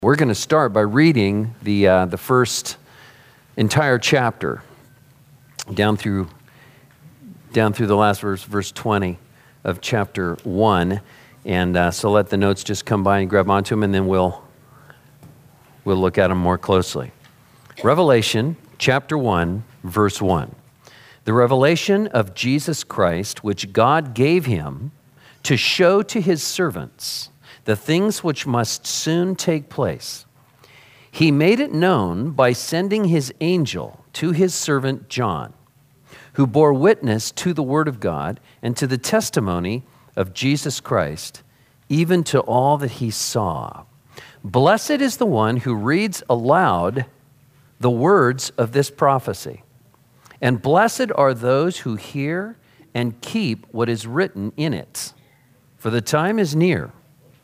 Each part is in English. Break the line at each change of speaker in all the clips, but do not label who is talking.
We're going to start by reading the first entire chapter down through the last verse 20 of chapter 1. And so let the notes just come by and grab onto them, and then we'll look at them more closely. Revelation chapter 1, verse 1. The revelation of Jesus Christ, which God gave him to show to his servants the things which must soon take place. He made it known by sending his angel to his servant John, who bore witness to the word of God and to the testimony of Jesus Christ, even to all that he saw. Blessed is the one who reads aloud the words of this prophecy, and blessed are those who hear and keep what is written in it, for the time is near.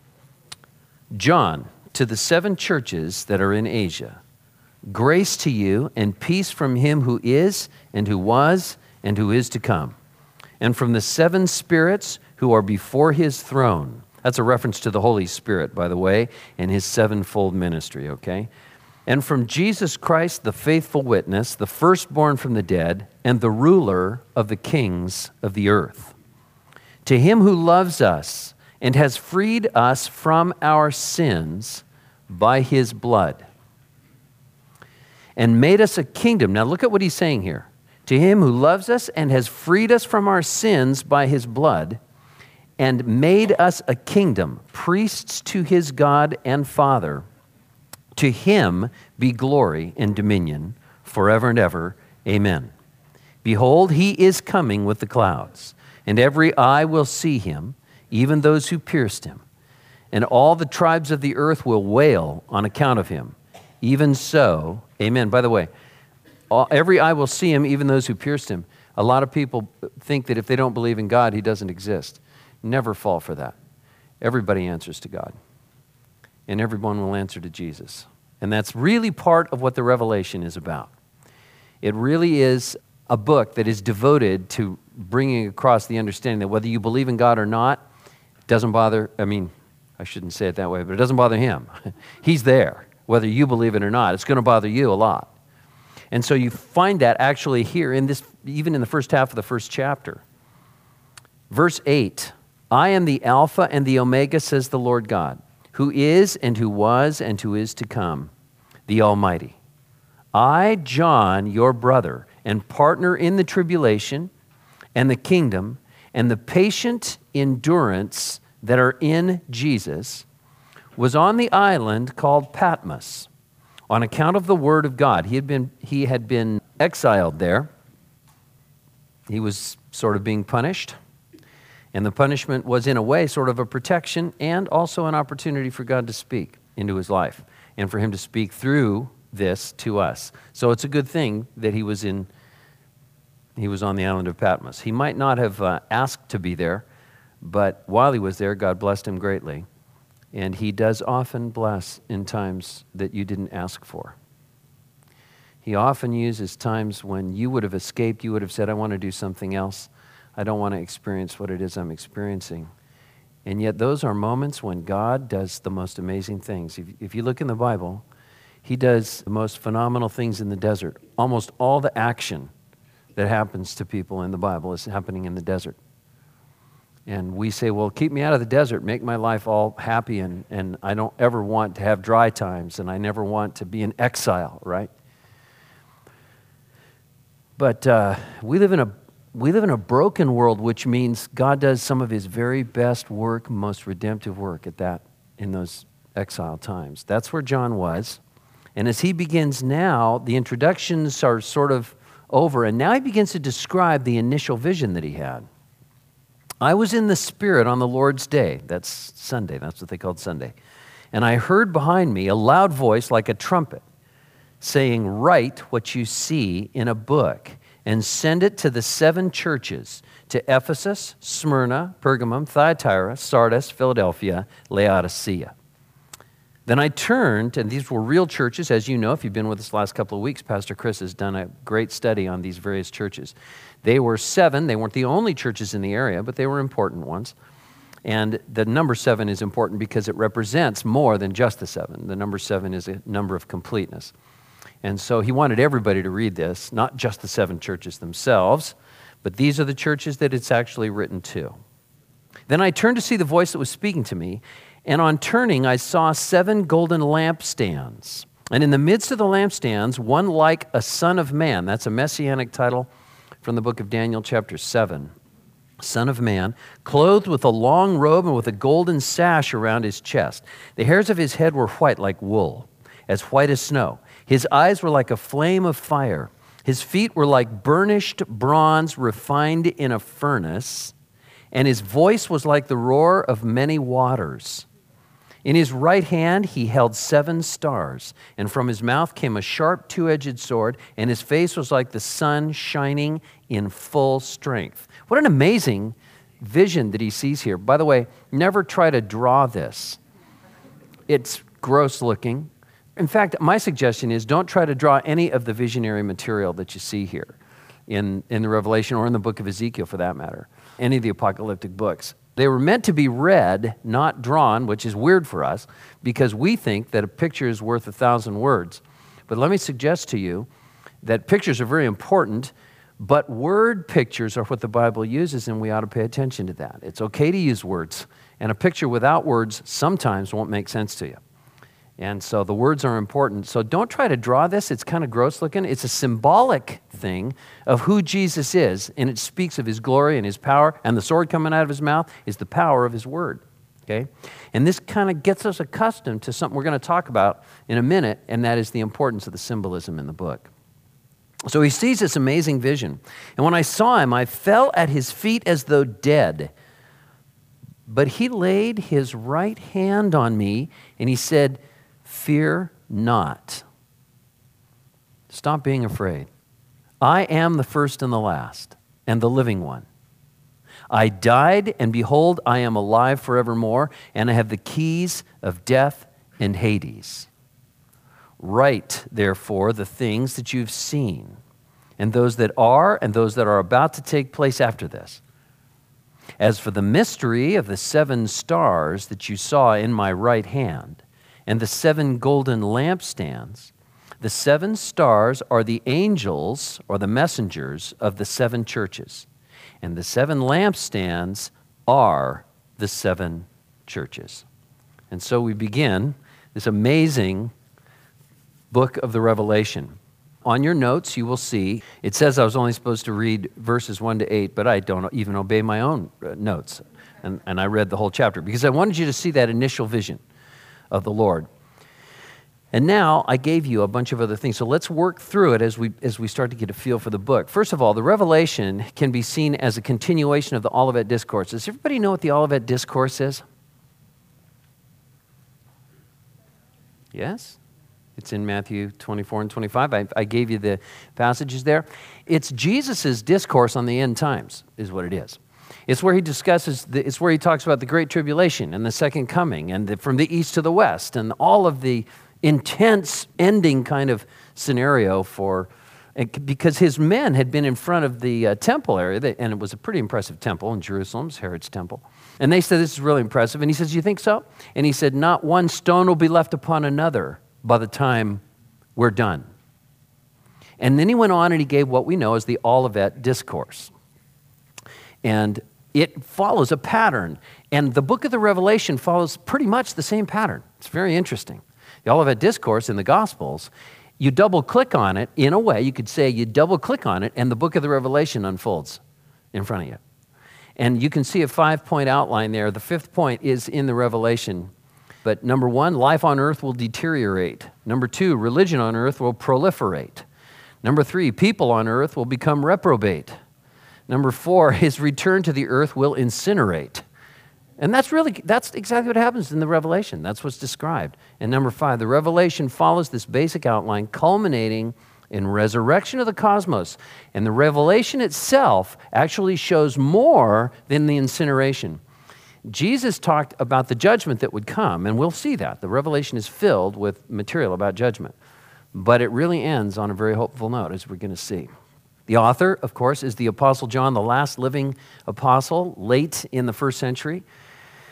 John, to the 7 churches that are in Asia, grace to you and peace from him who is and who was and who is to come, and from the 7 spirits who are before his throne. That's a reference to the Holy Spirit, by the way, and his 7-fold ministry, okay? And from Jesus Christ, the faithful witness, the firstborn from the dead, and the ruler of the kings of the earth. To him who loves us and has freed us from our sins by his blood, and made us a kingdom. Now look at what he's saying here. To him who loves us and has freed us from our sins by his blood, and made us a kingdom, priests to his God and Father. To him be glory and dominion forever and ever. Amen. Behold, he is coming with the clouds, and every eye will see him, even those who pierced him. And all the tribes of the earth will wail on account of him. Even so, amen. By the way, every eye will see him, even those who pierced him. A lot of people think that if they don't believe in God, he doesn't exist. Never fall for that. Everybody answers to God. And everyone will answer to Jesus. And that's really part of what the Revelation is about. It really is a book that is devoted to bringing across the understanding that whether you believe in God or not, doesn't bother, I shouldn't say it that way, but it doesn't bother him. He's there, whether you believe it or not. It's going to bother you a lot. And so you find that actually here in this, even in the first half of the first chapter. Verse 8, I am the Alpha and the Omega, says the Lord God, who is and who was and who is to come, the Almighty. I, John, your brother, and partner in the tribulation and the kingdom and the patient endurance that are in Jesus, was on the island called Patmos on account of the word of God. He had been exiled there. He was sort of being punished. And the punishment was, in a way, sort of a protection and also an opportunity for God to speak into his life and for him to speak through this to us. So it's a good thing that he was on the island of Patmos. He might not have asked to be there, but while he was there, God blessed him greatly. And he does often bless in times that you didn't ask for. He often uses times when you would have escaped, you would have said, I want to do something else. I don't want to experience what it is I'm experiencing. And yet those are moments when God does the most amazing things. If you look in the Bible, he does the most phenomenal things in the desert. Almost all the action that happens to people in the Bible is happening in the desert. And we say, well, keep me out of the desert, make my life all happy, and I don't ever want to have dry times, and I never want to be in exile, right? But we live in a broken world, which means God does some of his very best work, most redemptive work in those exile times. That's where John was. And as he begins now, the introductions are sort of over, and now he begins to describe the initial vision that he had. I was in the Spirit on the Lord's day. That's Sunday. That's what they called Sunday. And I heard behind me a loud voice like a trumpet saying, write what you see in a book and send it to the 7 churches, to Ephesus, Smyrna, Pergamum, Thyatira, Sardis, Philadelphia, Laodicea. Then I turned, and these were real churches, as you know, if you've been with us the last couple of weeks, Pastor Chris has done a great study on these various churches. They were 7. They weren't the only churches in the area, but they were important ones. And the number 7 is important because it represents more than just the 7. The number 7 is a number of completeness. And so he wanted everybody to read this, not just the 7 churches themselves, but these are the churches that it's actually written to. Then I turned to see the voice that was speaking to me, and on turning I saw 7 golden lampstands. And in the midst of the lampstands, one like a son of man. That's a messianic title from the book of Daniel chapter 7. Son of man, clothed with a long robe and with a golden sash around his chest. The hairs of his head were white like wool, as white as snow. His eyes were like a flame of fire. His feet were like burnished bronze refined in a furnace, and his voice was like the roar of many waters. In his right hand he held 7 stars, and from his mouth came a sharp 2-edged sword, and his face was like the sun shining in full strength. What an amazing vision that he sees here. By the way, never try to draw this. It's gross looking. In fact, my suggestion is don't try to draw any of the visionary material that you see here in the Revelation or in the book of Ezekiel for that matter, any of the apocalyptic books. They were meant to be read, not drawn, which is weird for us because we think that a picture is worth 1,000 words. But let me suggest to you that pictures are very important, but word pictures are what the Bible uses, and we ought to pay attention to that. It's okay to use words, and a picture without words sometimes won't make sense to you. And so the words are important. So don't try to draw this. It's kind of gross looking. It's a symbolic thing of who Jesus is, and it speaks of his glory and his power, and the sword coming out of his mouth is the power of his word, okay? And this kind of gets us accustomed to something we're going to talk about in a minute, and that is the importance of the symbolism in the book. So he sees this amazing vision. And when I saw him, I fell at his feet as though dead. But he laid his right hand on me, and he said, "Fear not." Stop being afraid. I am the first and the last, and the living one. I died, and behold, I am alive forevermore, and I have the keys of death and Hades. Write, therefore, the things that you've seen, and those that are about to take place after this. As for the mystery of the 7 stars that you saw in my right hand, and the 7 golden lampstands, the 7 stars are the angels or the messengers of the 7 churches, and the 7 lampstands are the 7 churches. And so we begin this amazing book of the Revelation. On your notes, you will see, it says I was only supposed to read verses 1 to 8, but I don't even obey my own notes. And I read the whole chapter because I wanted you to see that initial vision of the Lord. And now I gave you a bunch of other things. So let's work through it as we start to get a feel for the book. First of all, the Revelation can be seen as a continuation of the Olivet Discourse. Does everybody know what the Olivet Discourse is? Yes? It's in Matthew 24 and 25. I gave you the passages there. It's Jesus' discourse on the end times, is what it is. It's where he discusses, it's where he talks about the Great Tribulation and the Second Coming and from the east to the west and all of the intense ending kind of scenario because his men had been in front of the temple area, and it was a pretty impressive temple in Jerusalem, it's Herod's temple. And they said, this is really impressive. And he says, you think so? And he said, not one stone will be left upon another by the time we're done. And then he went on and he gave what we know as the Olivet Discourse. And it follows a pattern. And the book of the Revelation follows pretty much the same pattern. It's very interesting. The Olivet Discourse in the Gospels, you double click on it, in a way, you could say you double click on it and the book of the Revelation unfolds in front of you. And you can see a 5-point outline there. The 5th point is in the Revelation. But number 1, life on earth will deteriorate. Number 2, religion on earth will proliferate. Number 3, people on earth will become reprobate. Number 4, his return to the earth will incinerate. And that's exactly what happens in the Revelation. That's what's described. And number 5, the Revelation follows this basic outline, culminating in resurrection of the cosmos. And the Revelation itself actually shows more than the incineration. Jesus talked about the judgment that would come, and we'll see that. The Revelation is filled with material about judgment. But it really ends on a very hopeful note, as we're going to see. The author, of course, is the Apostle John, the last living apostle, late in the 1st century.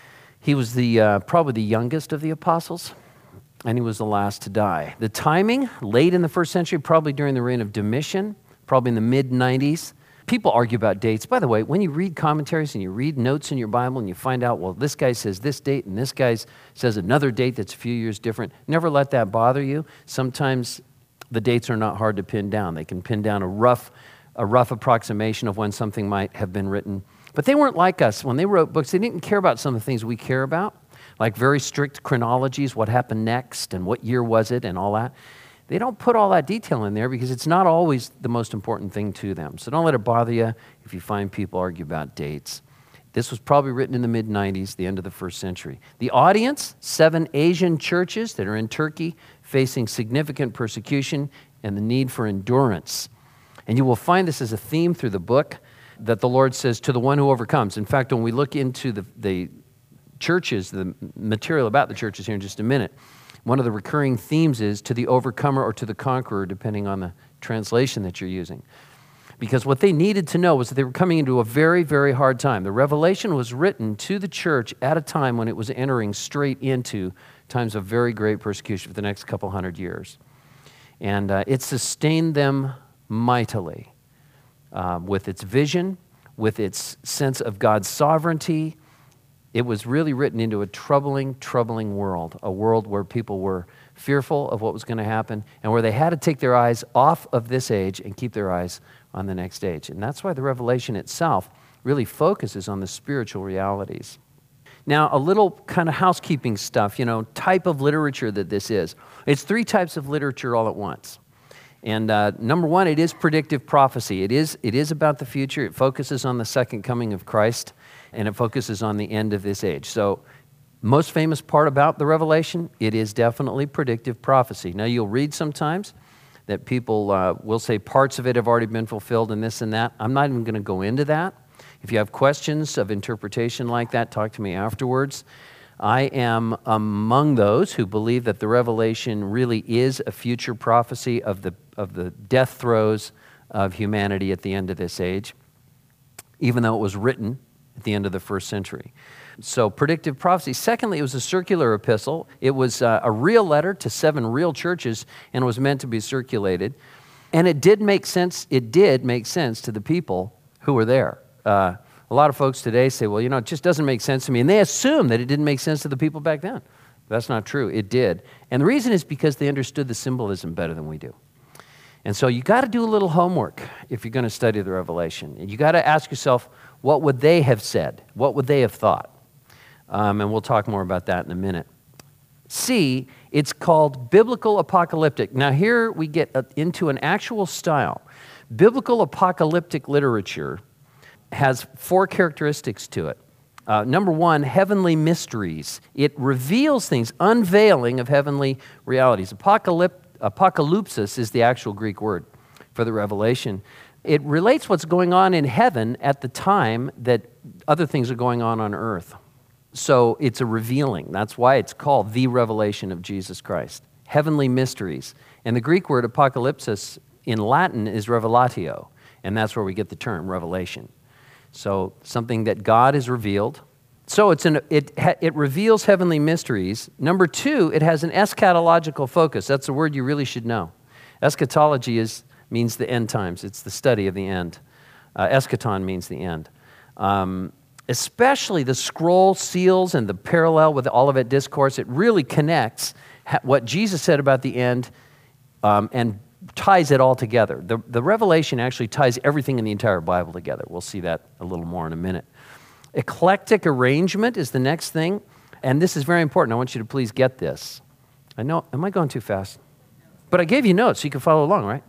He was probably the youngest of the apostles, and he was the last to die. The timing, late in the first century, probably during the reign of Domitian, probably in the mid-90s. People argue about dates. By the way, when you read commentaries and you read notes in your Bible and you find out, well, this guy says this date and this guy says another date that's a few years different, never let that bother you. Sometimes the dates are not hard to pin down. They can pin down a rough approximation of when something might have been written. But they weren't like us. When they wrote books, they didn't care about some of the things we care about, like very strict chronologies, what happened next and what year was it and all that. They don't put all that detail in there because it's not always the most important thing to them. So don't let it bother you if you find people argue about dates. This was probably written in the mid-90s, the end of the first century. The audience, 7 Asian churches that are in Turkey facing significant persecution and the need for endurance. And you will find this as a theme through the book that the Lord says, to the one who overcomes. In fact, when we look into the churches, the material about the churches here in just a minute, one of the recurring themes is to the overcomer or to the conqueror, depending on the translation that you're using. Because what they needed to know was that they were coming into a very, very hard time. The Revelation was written to the church at a time when it was entering straight into times of very great persecution for the next couple hundred years. And it sustained them mightily with its vision, with its sense of God's sovereignty. It was really written into a troubling, troubling world, a world where people were fearful of what was going to happen and where they had to take their eyes off of this age and keep their eyes on the next age. And that's why the Revelation itself really focuses on the spiritual realities. Now, a little kind of housekeeping stuff, type of literature that this is. It's 3 types of literature all at once. And number one, it is predictive prophecy. It is about the future. It focuses on the second coming of Christ, and it focuses on the end of this age. So, most famous part about the Revelation, it is definitely predictive prophecy. Now, you'll read sometimes that people will say parts of it have already been fulfilled and this and that. I'm not even going to go into that. If you have questions of interpretation like that, talk to me afterwards. I am among those who believe that the Revelation really is a future prophecy of the death throes of humanity at the end of this age, even though it was written at the end of the first century. So predictive prophecy. Secondly, it was a circular epistle. It was a real letter to 7 real churches and was meant to be circulated. And it did make sense to the people who were there. A lot of folks today say, well, it just doesn't make sense to me. And they assume that it didn't make sense to the people back then. That's not true. It did. And the reason is because they understood the symbolism better than we do. And so you got to do a little homework if you're going to study the Revelation. And you got to ask yourself, what would they have said? What would they have thought? And we'll talk more about that in a minute. C, it's called biblical apocalyptic. Now here we get into an actual style. Biblical apocalyptic literature has 4 characteristics to it. Number one, heavenly mysteries. It reveals things, unveiling of heavenly realities. Apocalypsis is the actual Greek word for the Revelation. It relates what's going on in heaven at the time that other things are going on earth. So it's a revealing. That's why it's called the revelation of Jesus Christ. Heavenly mysteries. And the Greek word apocalypsis in Latin is revelatio, and that's where we get the term revelation. So something that God has revealed. So it reveals heavenly mysteries. Number 2, it has an eschatological focus. That's a word you really should know. Eschatology means the end times. It's the study of the end. Eschaton means the end. Especially the scroll seals and the parallel with the Olivet Discourse, it really connects what Jesus said about the end and ties it all together. The Revelation actually ties everything in the entire Bible together. We'll see that a little more in a minute. Eclectic arrangement is the next thing, and this is very important. I want you to please get this. I know, am I going too fast? But I gave you notes so you can follow along, right?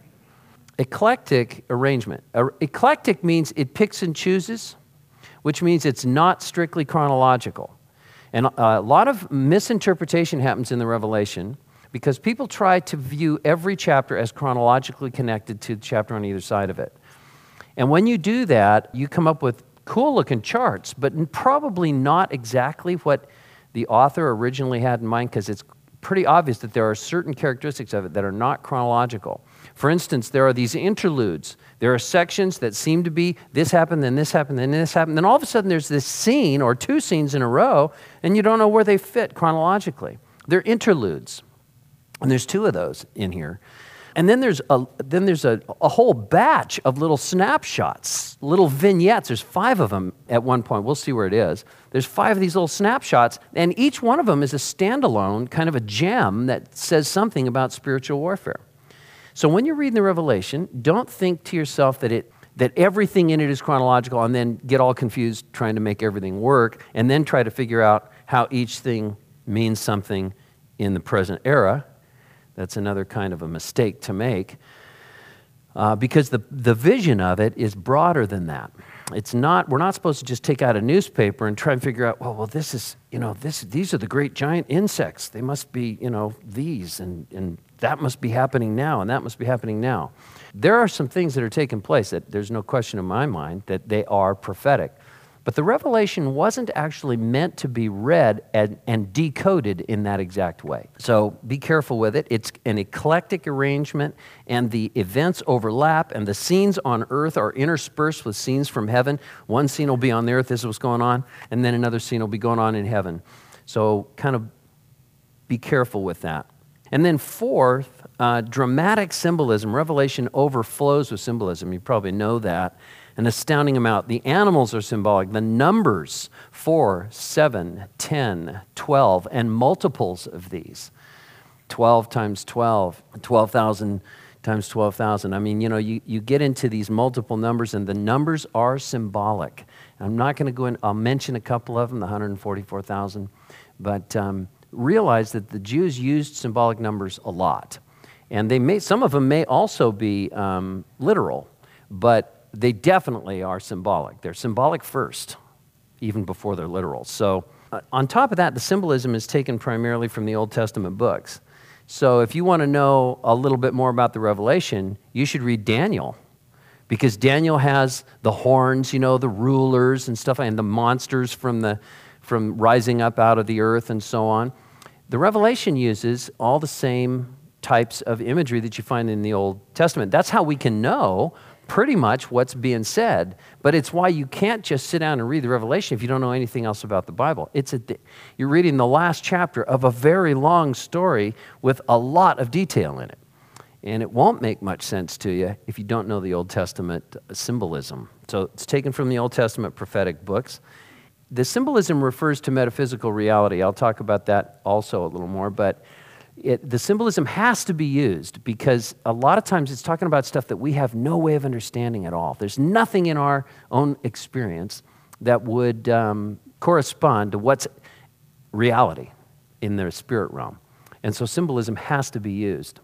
Eclectic arrangement. Eclectic means it picks and chooses, which means it's not strictly chronological. And a lot of misinterpretation happens in the Revelation because people try to view every chapter as chronologically connected to the chapter on either side of it. And when you do that, you come up with cool-looking charts, but probably not exactly what the author originally had in mind because it's pretty obvious that there are certain characteristics of it that are not chronological. For instance, there are these interludes. There are sections that seem to be this happened, then this happened, then this happened. Then all of a sudden there's this scene or two scenes in a row, and you don't know where they fit chronologically. They're interludes. And there's two of those in here. And then there's a whole batch of little snapshots, little vignettes. There's 5 of them at one point. We'll see where it is. There's 5 of these little snapshots, and each one of them is a standalone, kind of a gem that says something about spiritual warfare. So when you're reading the Revelation, don't think to yourself that everything in it is chronological and then get all confused trying to make everything work and then try to figure out how each thing means something in the present era. That's another kind of a mistake to make because the vision of it is broader than that. We're not supposed to just take out a newspaper and try and figure out, well, this is, these are the great giant insects. They must be, these, and that must be happening now, and that must be happening now. There are some things that are taking place that there's no question in my mind that they are prophetic. But the Revelation wasn't actually meant to be read and decoded in that exact way. So be careful with it. It's an eclectic arrangement, and the events overlap, and the scenes on earth are interspersed with scenes from heaven. One scene will be on the earth, this is what's going on, and then another scene will be going on in heaven. So kind of be careful with that. And then fourth, dramatic symbolism. Revelation overflows with symbolism. You probably know that. An astounding amount. The animals are symbolic. The numbers, 4, 7, 10, 12, and multiples of these. 12 times 12, 12,000 times 12,000. I mean, you get into these multiple numbers, and the numbers are symbolic. I'm not going to go in, I'll mention a couple of them, the 144,000, but realize that the Jews used symbolic numbers a lot. And some of them may also be literal, but they definitely are symbolic. They're symbolic first, even before they're literal. So on top of that, the symbolism is taken primarily from the Old Testament books. So if you want to know a little bit more about the Revelation, you should read Daniel, because Daniel has the horns, the rulers and stuff, and the monsters from rising up out of the earth and so on. The Revelation uses all the same types of imagery that you find in the Old Testament. That's how we can know pretty much what's being said, but it's why you can't just sit down and read the Revelation if you don't know anything else about the Bible. You're reading the last chapter of a very long story with a lot of detail in it, and it won't make much sense to you if you don't know the Old Testament symbolism. So it's taken from the Old Testament prophetic books. The symbolism refers to metaphysical reality. I'll talk about that also a little more, but the symbolism has to be used because a lot of times it's talking about stuff that we have no way of understanding at all. There's nothing in our own experience that would correspond to what's reality in the spirit realm. And so symbolism has to be used.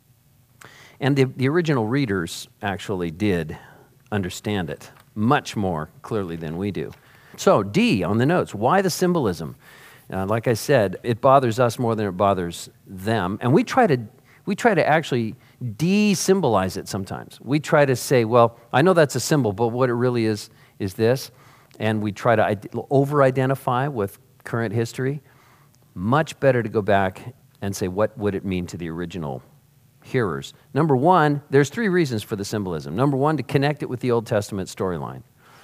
And the original readers actually did understand it much more clearly than we do. So D on the notes, why the symbolism? Like I said, it bothers us more than it bothers them. And we try to actually de-symbolize it sometimes. We try to say, well, I know that's a symbol, but what it really is this. And we try to over-identify with current history. Much better to go back and say, what would it mean to the original hearers? Number one, there's 3 reasons for the symbolism. Number one, to connect it with the Old Testament storyline.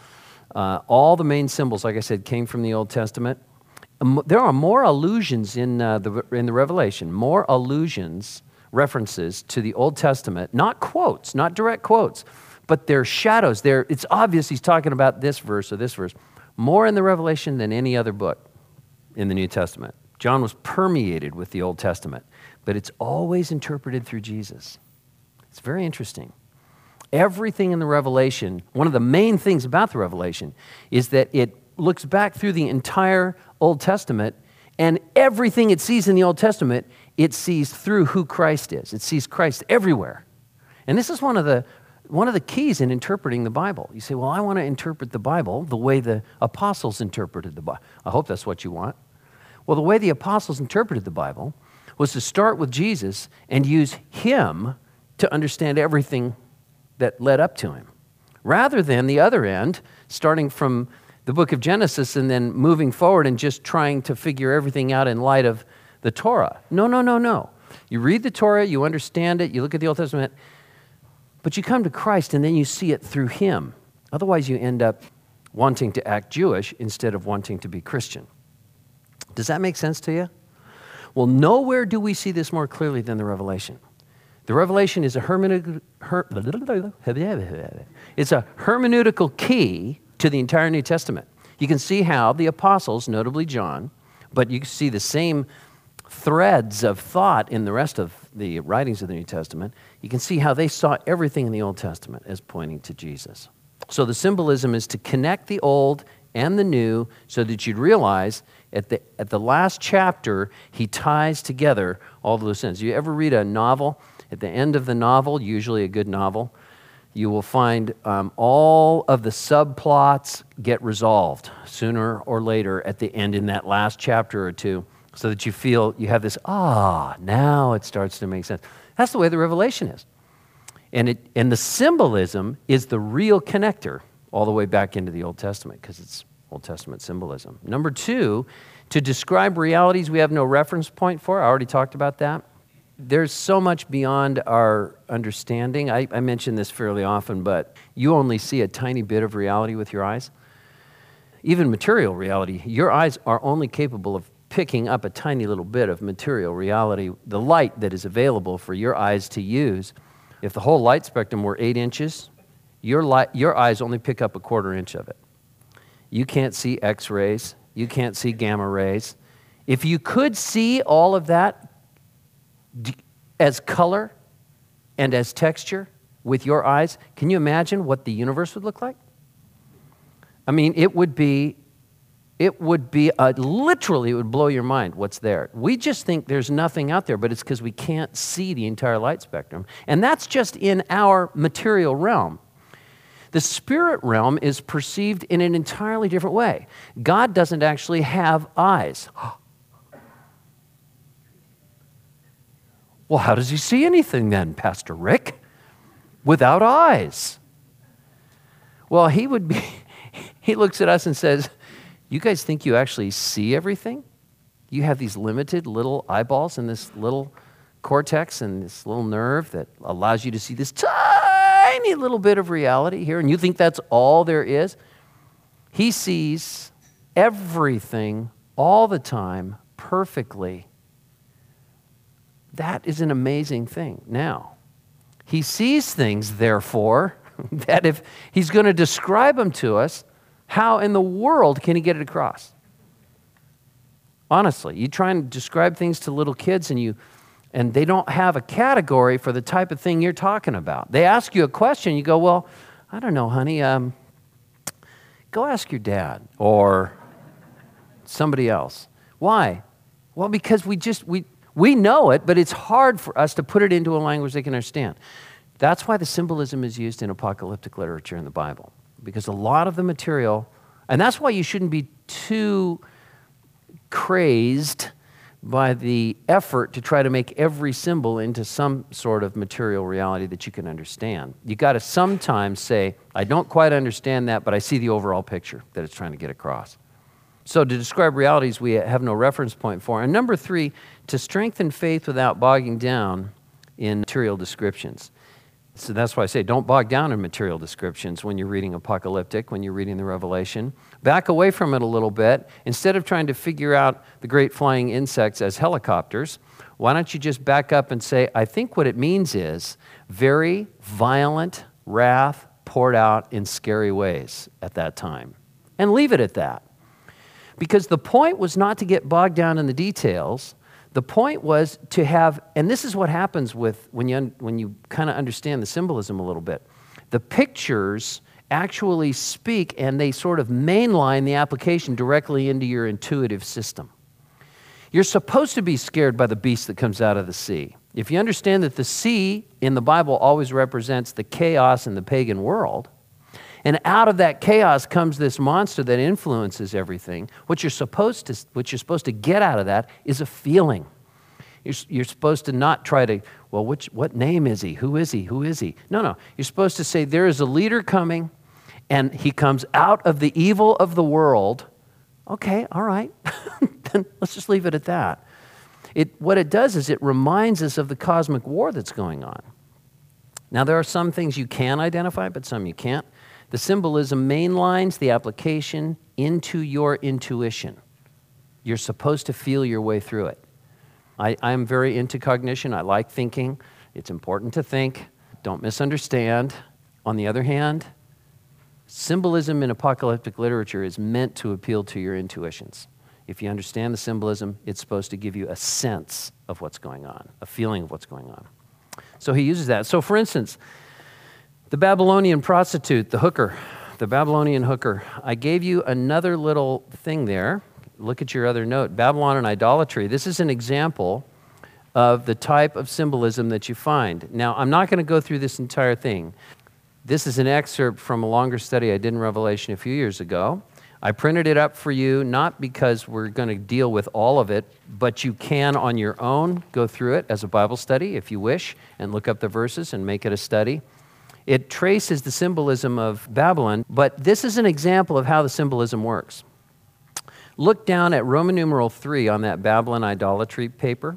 All the main symbols, like I said, came from the Old Testament. There are more allusions in the Revelation, more allusions, references to the Old Testament, not quotes, not direct quotes, but they're shadows. It's obvious he's talking about this verse or this verse, more in the Revelation than any other book in the New Testament. John was permeated with the Old Testament, but it's always interpreted through Jesus. It's very interesting. Everything in the Revelation, one of the main things about the Revelation is that it looks back through the entire Old Testament, and everything it sees in the Old Testament, it sees through who Christ is. It sees Christ everywhere. And this is one of the keys in interpreting the Bible. You say, well, I want to interpret the Bible the way the apostles interpreted the Bible. I hope that's what you want. Well, the way the apostles interpreted the Bible was to start with Jesus and use him to understand everything that led up to him, rather than the other end, starting from the book of Genesis and then moving forward and just trying to figure everything out in light of the Torah. No, no, no, no. You read the Torah, you understand it, you look at the Old Testament, but you come to Christ and then you see it through him. Otherwise, you end up wanting to act Jewish instead of wanting to be Christian. Does that make sense to you? Well, nowhere do we see this more clearly than the Revelation. The Revelation is a hermeneutical key to the entire New Testament. You can see how the apostles, notably John, but you can see the same threads of thought in the rest of the writings of the New Testament. You can see how they saw everything in the Old Testament as pointing to Jesus. So the symbolism is to connect the old and the new so that you'd realize at the last chapter, he ties together all the loose ends. You ever read a novel? At the end of the novel, usually a good novel, you will find all of the subplots get resolved sooner or later at the end in that last chapter or two, so that you feel you have this, now it starts to make sense. That's the way the Revelation is. And the symbolism is the real connector all the way back into the Old Testament, because it's Old Testament symbolism. Number two, to describe realities we have no reference point for. I already talked about that. There's so much beyond our understanding. I mention this fairly often, but you only see a tiny bit of reality with your eyes. Even material reality, your eyes are only capable of picking up a tiny little bit of material reality, the light that is available for your eyes to use. If the whole light spectrum were 8 inches, your eyes only pick up a 1/4 inch of it. You can't see X-rays. You can't see gamma rays. If you could see all of that as color and as texture with your eyes, can you imagine what the universe would look like? I mean, it would be literally, it would blow your mind what's there. We just think there's nothing out there, but it's because we can't see the entire light spectrum. And that's just in our material realm. The spirit realm is perceived in an entirely different way. God doesn't actually have eyes. Well, how does he see anything then, Pastor Rick? Without eyes. Well, he looks at us and says, you guys think you actually see everything? You have these limited little eyeballs and this little cortex and this little nerve that allows you to see this tiny little bit of reality here, and you think that's all there is? He sees everything all the time perfectly. That is an amazing thing. Now, he sees things, therefore, that if he's going to describe them to us, how in the world can he get it across? Honestly, you try and describe things to little kids and they don't have a category for the type of thing you're talking about. They ask you a question, you go, well, I don't know, honey, go ask your dad or somebody else. Why? Well, because we know it, but it's hard for us to put it into a language they can understand. That's why the symbolism is used in apocalyptic literature in the Bible, because a lot of the material, and that's why you shouldn't be too crazed by the effort to try to make every symbol into some sort of material reality that you can understand. You got to sometimes say, I don't quite understand that, but I see the overall picture that it's trying to get across. So to describe realities we have no reference point for. And number three, to strengthen faith without bogging down in material descriptions. So that's why I say don't bog down in material descriptions when you're reading apocalyptic, when you're reading the Revelation. Back away from it a little bit. Instead of trying to figure out the great flying insects as helicopters, why don't you just back up and say, I think what it means is very violent wrath poured out in scary ways at that time. And leave it at that. Because the point was not to get bogged down in the details. The point was to have, and this is what happens with when you kind of understand the symbolism a little bit. The pictures actually speak and they sort of mainline the application directly into your intuitive system. You're supposed to be scared by the beast that comes out of the sea. If you understand that the sea in the Bible always represents the chaos in the pagan world, and out of that chaos comes this monster that influences everything. What you're supposed to get out of that is a feeling. You're supposed to not try to, well, what name is he? Who is he? Who is he? No. You're supposed to say there is a leader coming, and he comes out of the evil of the world. Okay, all right. Then let's just leave it at that. What it does is it reminds us of the cosmic war that's going on. Now, there are some things you can identify, but some you can't. The symbolism mainlines the application into your intuition. You're supposed to feel your way through it. I'm very into cognition. I like thinking. It's important to think. Don't misunderstand. On the other hand, symbolism in apocalyptic literature is meant to appeal to your intuitions. If you understand the symbolism, it's supposed to give you a sense of what's going on, a feeling of what's going on. So he uses that. So for instance, the Babylonian prostitute, the hooker, the Babylonian hooker, I gave you another little thing there. Look at your other note, Babylon and idolatry. This is an example of the type of symbolism that you find. Now, I'm not going to go through this entire thing. This is an excerpt from a longer study I did in Revelation a few years ago. I printed it up for you, not because we're going to deal with all of it, but you can on your own go through it as a Bible study if you wish, and look up the verses and make it a study. It traces the symbolism of Babylon, but this is an example of how the symbolism works. Look down at Roman numeral 3 on that Babylon idolatry paper.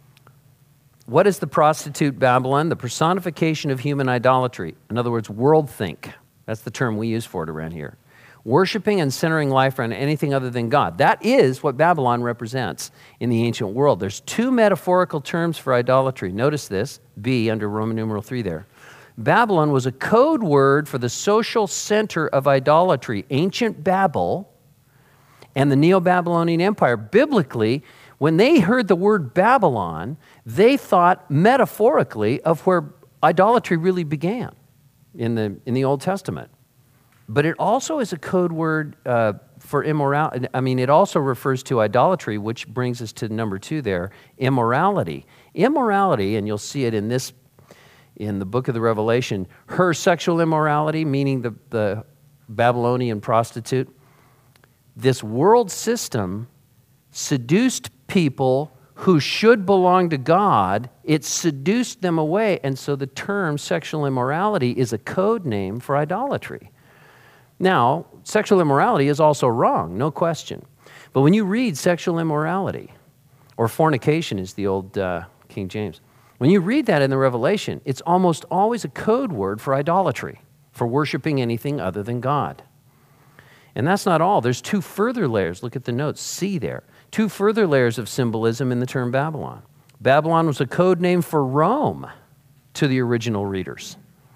What is the prostitute Babylon? The personification of human idolatry. In other words, worldthink. That's the term we use for it around here. Worshiping and centering life around anything other than God. That is what Babylon represents in the ancient world. There's two metaphorical terms for idolatry. Notice this, B under Roman numeral 3 there. Babylon was a code word for the social center of idolatry. Ancient Babel and the Neo-Babylonian Empire. Biblically, when they heard the word Babylon, they thought metaphorically of where idolatry really began in the Old Testament. But it also is a code word for immorality. I mean, it also refers to idolatry, which brings us to number 2 there, immorality. Immorality, and you'll see it in the book of the Revelation, her sexual immorality, meaning the Babylonian prostitute. This world system seduced people who should belong to God. It seduced them away, and so the term sexual immorality is a code name for idolatry. Now, sexual immorality is also wrong, no question. But when you read sexual immorality, or fornication is the old King James, when you read that in the Revelation, it's almost always a code word for idolatry, for worshiping anything other than God. And that's not all. There's 2 further layers. Look at the notes, C there. 2 further layers of symbolism in the term Babylon. Babylon was a code name for Rome to the original readers.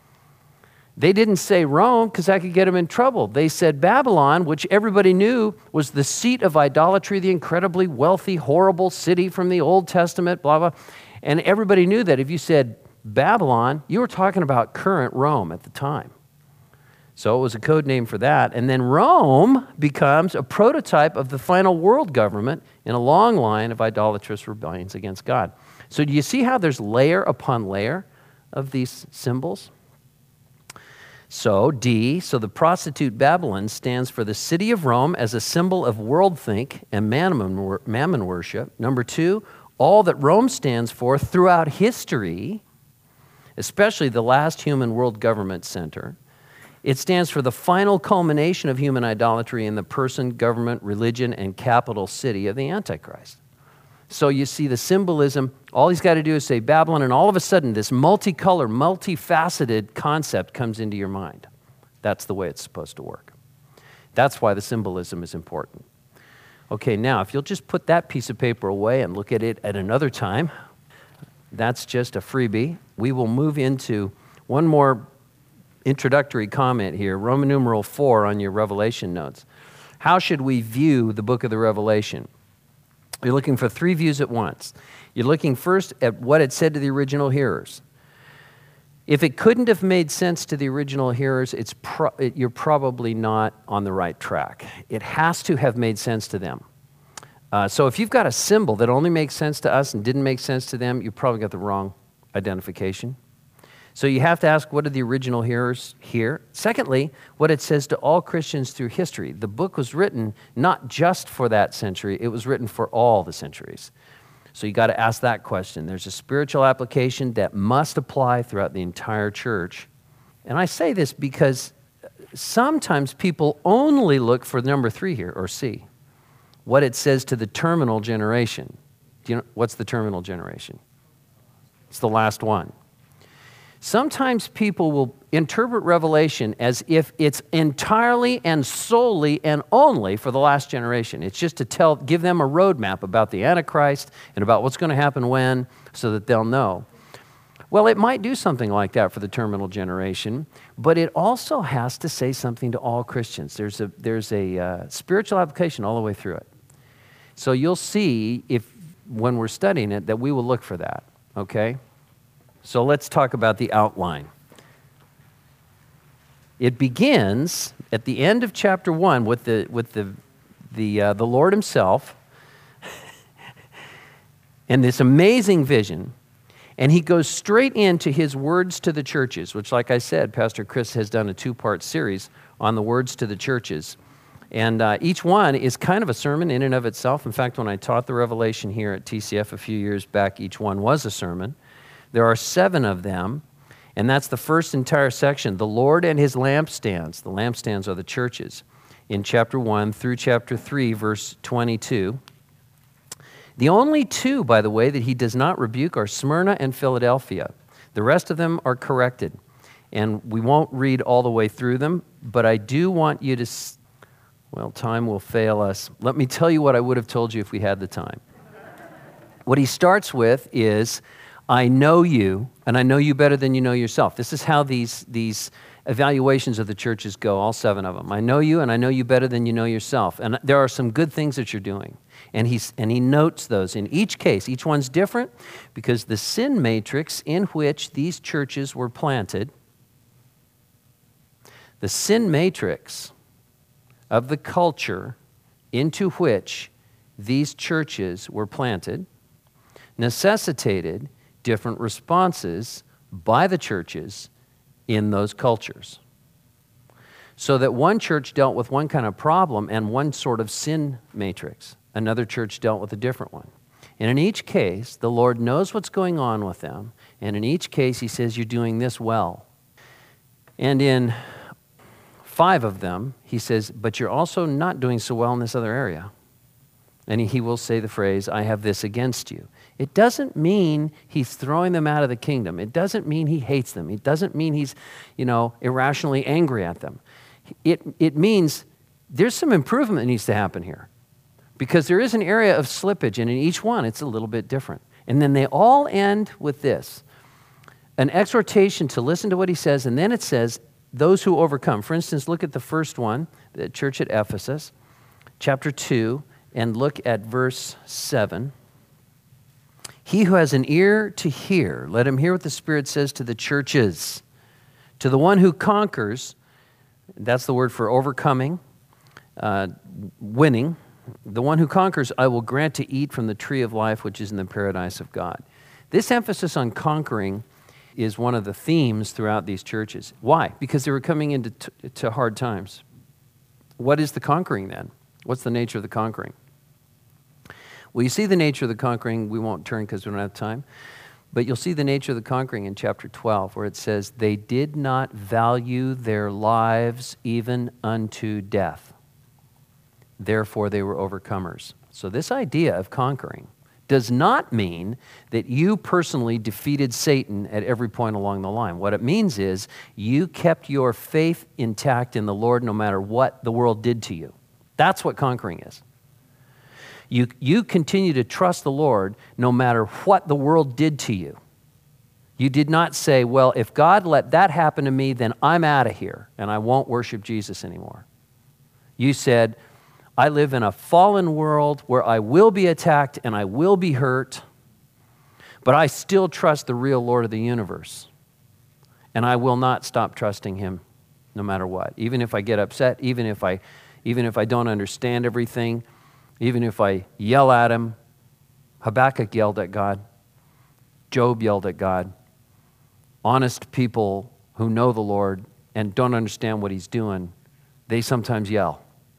They didn't say Rome because that could get them in trouble. They said Babylon, which everybody knew was the seat of idolatry, the incredibly wealthy, horrible city from the Old Testament, blah, blah. And everybody knew that if you said Babylon, you were talking about current Rome at the time. So it was a code name for that. And then Rome becomes a prototype of the final world government in a long line of idolatrous rebellions against God. So do you see how there's layer upon layer of these symbols? So D, so the prostitute Babylon stands for the city of Rome as a symbol of worldthink and mammon worship. Number 2, all that Rome stands for throughout history, especially the last human world government center. It stands for the final culmination of human idolatry in the person, government, religion, and capital city of the Antichrist. So you see the symbolism, all he's got to do is say Babylon, and all of a sudden this multicolor, multifaceted concept comes into your mind. That's the way it's supposed to work. That's why the symbolism is important. Okay, now if you'll just put that piece of paper away and look at it at another time, that's just a freebie. We will move into one more introductory comment here, Roman numeral 4 on your Revelation notes. How should we view the book of the Revelation? You're looking for 3 views at once. You're looking first at what it said to the original hearers. If it couldn't have made sense to the original hearers, you're probably not on the right track. It has to have made sense to them. So if you've got a symbol that only makes sense to us and didn't make sense to them, you probably got the wrong identification. So you have to ask, what did the original hearers hear? Secondly, what it says to all Christians through history. The book was written not just for that century, it was written for all the centuries. So you got to ask that question. There's a spiritual application that must apply throughout the entire church. And I say this because sometimes people only look for number 3 here, or C, what it says to the terminal generation. Do you know what's the terminal generation? It's the last one. Sometimes people will interpret Revelation as if it's entirely and solely and only for the last generation. It's just to give them a roadmap about the Antichrist and about what's going to happen when, so that they'll know. Well, it might do something like that for the terminal generation, but it also has to say something to all Christians. There's a spiritual application all the way through it. So you'll see, when we're studying it, that we will look for that, okay? So let's talk about the outline. It begins at the end of chapter 1 with the Lord himself and this amazing vision, and he goes straight into his words to the churches, which, like I said, Pastor Chris has done a 2-part series on the words to the churches. And each one is kind of a sermon in and of itself. In fact, when I taught the Revelation here at TCF a few years back, each one was a sermon. There are 7 of them, and that's the first entire section, the Lord and his lampstands. The lampstands are the churches, in chapter 1 through chapter 3, verse 22. The only 2, by the way, that he does not rebuke are Smyrna and Philadelphia. The rest of them are corrected, and we won't read all the way through them, but I do want you to, well, time will fail us. Let me tell you what I would have told you if we had the time. What he starts with is, I know you, and I know you better than you know yourself. This is how these evaluations of the churches go, all 7 of them. I know you, and I know you better than you know yourself. And there are some good things that you're doing. And he notes those in each case. Each one's different because the sin matrix in which these churches were planted, the sin matrix of the culture into which these churches were planted, necessitated different responses by the churches in those cultures. So that one church dealt with one kind of problem and one sort of sin matrix. Another church dealt with a different one. And in each case, the Lord knows what's going on with them. And in each case, he says, you're doing this well. And in 5 of them, he says, but you're also not doing so well in this other area. And he will say the phrase, I have this against you. It doesn't mean he's throwing them out of the kingdom. It doesn't mean he hates them. It doesn't mean he's, irrationally angry at them. It means there's some improvement that needs to happen here. Because there is an area of slippage, and in each one, it's a little bit different. And then they all end with this, an exhortation to listen to what he says, and then it says, those who overcome. For instance, look at the first one, the church at Ephesus, chapter 2, and look at verse 7. He who has an ear to hear, let him hear what the Spirit says to the churches. To the one who conquers, that's the word for overcoming, winning. The one who conquers, I will grant to eat from the tree of life, which is in the paradise of God. This emphasis on conquering is one of the themes throughout these churches. Why? Because they were coming into hard times. What is the conquering then? What's the nature of the conquering? Well, you see the nature of the conquering. We won't turn because we don't have time. But you'll see the nature of the conquering in chapter 12, where it says, they did not value their lives even unto death. Therefore, they were overcomers. So this idea of conquering does not mean that you personally defeated Satan at every point along the line. What it means is you kept your faith intact in the Lord no matter what the world did to you. That's what conquering is. You continue to trust the Lord no matter what the world did to you. You did not say, well, if God let that happen to me, then I'm out of here and I won't worship Jesus anymore. You said, I live in a fallen world where I will be attacked and I will be hurt, but I still trust the real Lord of the universe. And I will not stop trusting him no matter what. Even if I get upset, even if I don't understand everything, even if I yell at him. Habakkuk yelled at God. Job yelled at God. Honest people who know the Lord and don't understand what he's doing, they sometimes yell.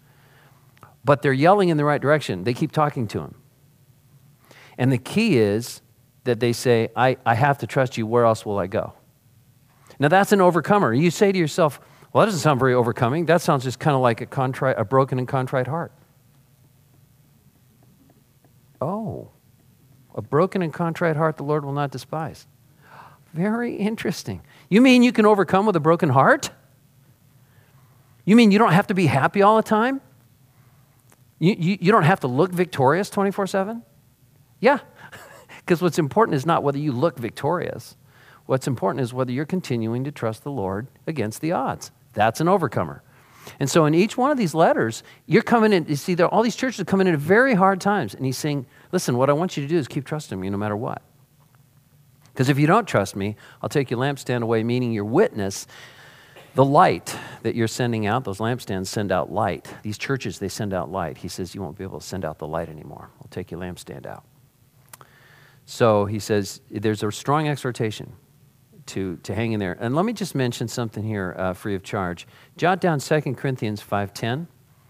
But they're yelling in the right direction. They keep talking to him. And the key is that they say, I have to trust you. Where else will I go? Now that's an overcomer. You say to yourself, well, that doesn't sound very overcoming. That sounds just kind of like a broken and contrite heart. Oh, a broken and contrite heart the Lord will not despise. Very interesting. You mean you can overcome with a broken heart? You mean you don't have to be happy all the time? You don't have to look victorious 24/7? Yeah, because what's important is not whether you look victorious. What's important is whether you're continuing to trust the Lord against the odds. That's an overcomer. And so in each one of these letters, you're coming in, you see, all these churches are coming in at very hard times. And he's saying, listen, what I want you to do is keep trusting me no matter what. Because if you don't trust me, I'll take your lampstand away, meaning your witness, the light that you're sending out. Those lampstands send out light. These churches, they send out light. He says, you won't be able to send out the light anymore. I'll take your lampstand out. So he says, there's a strong exhortation to hang in there. And let me just mention something here free of charge. Jot down 2 Corinthians 5:10,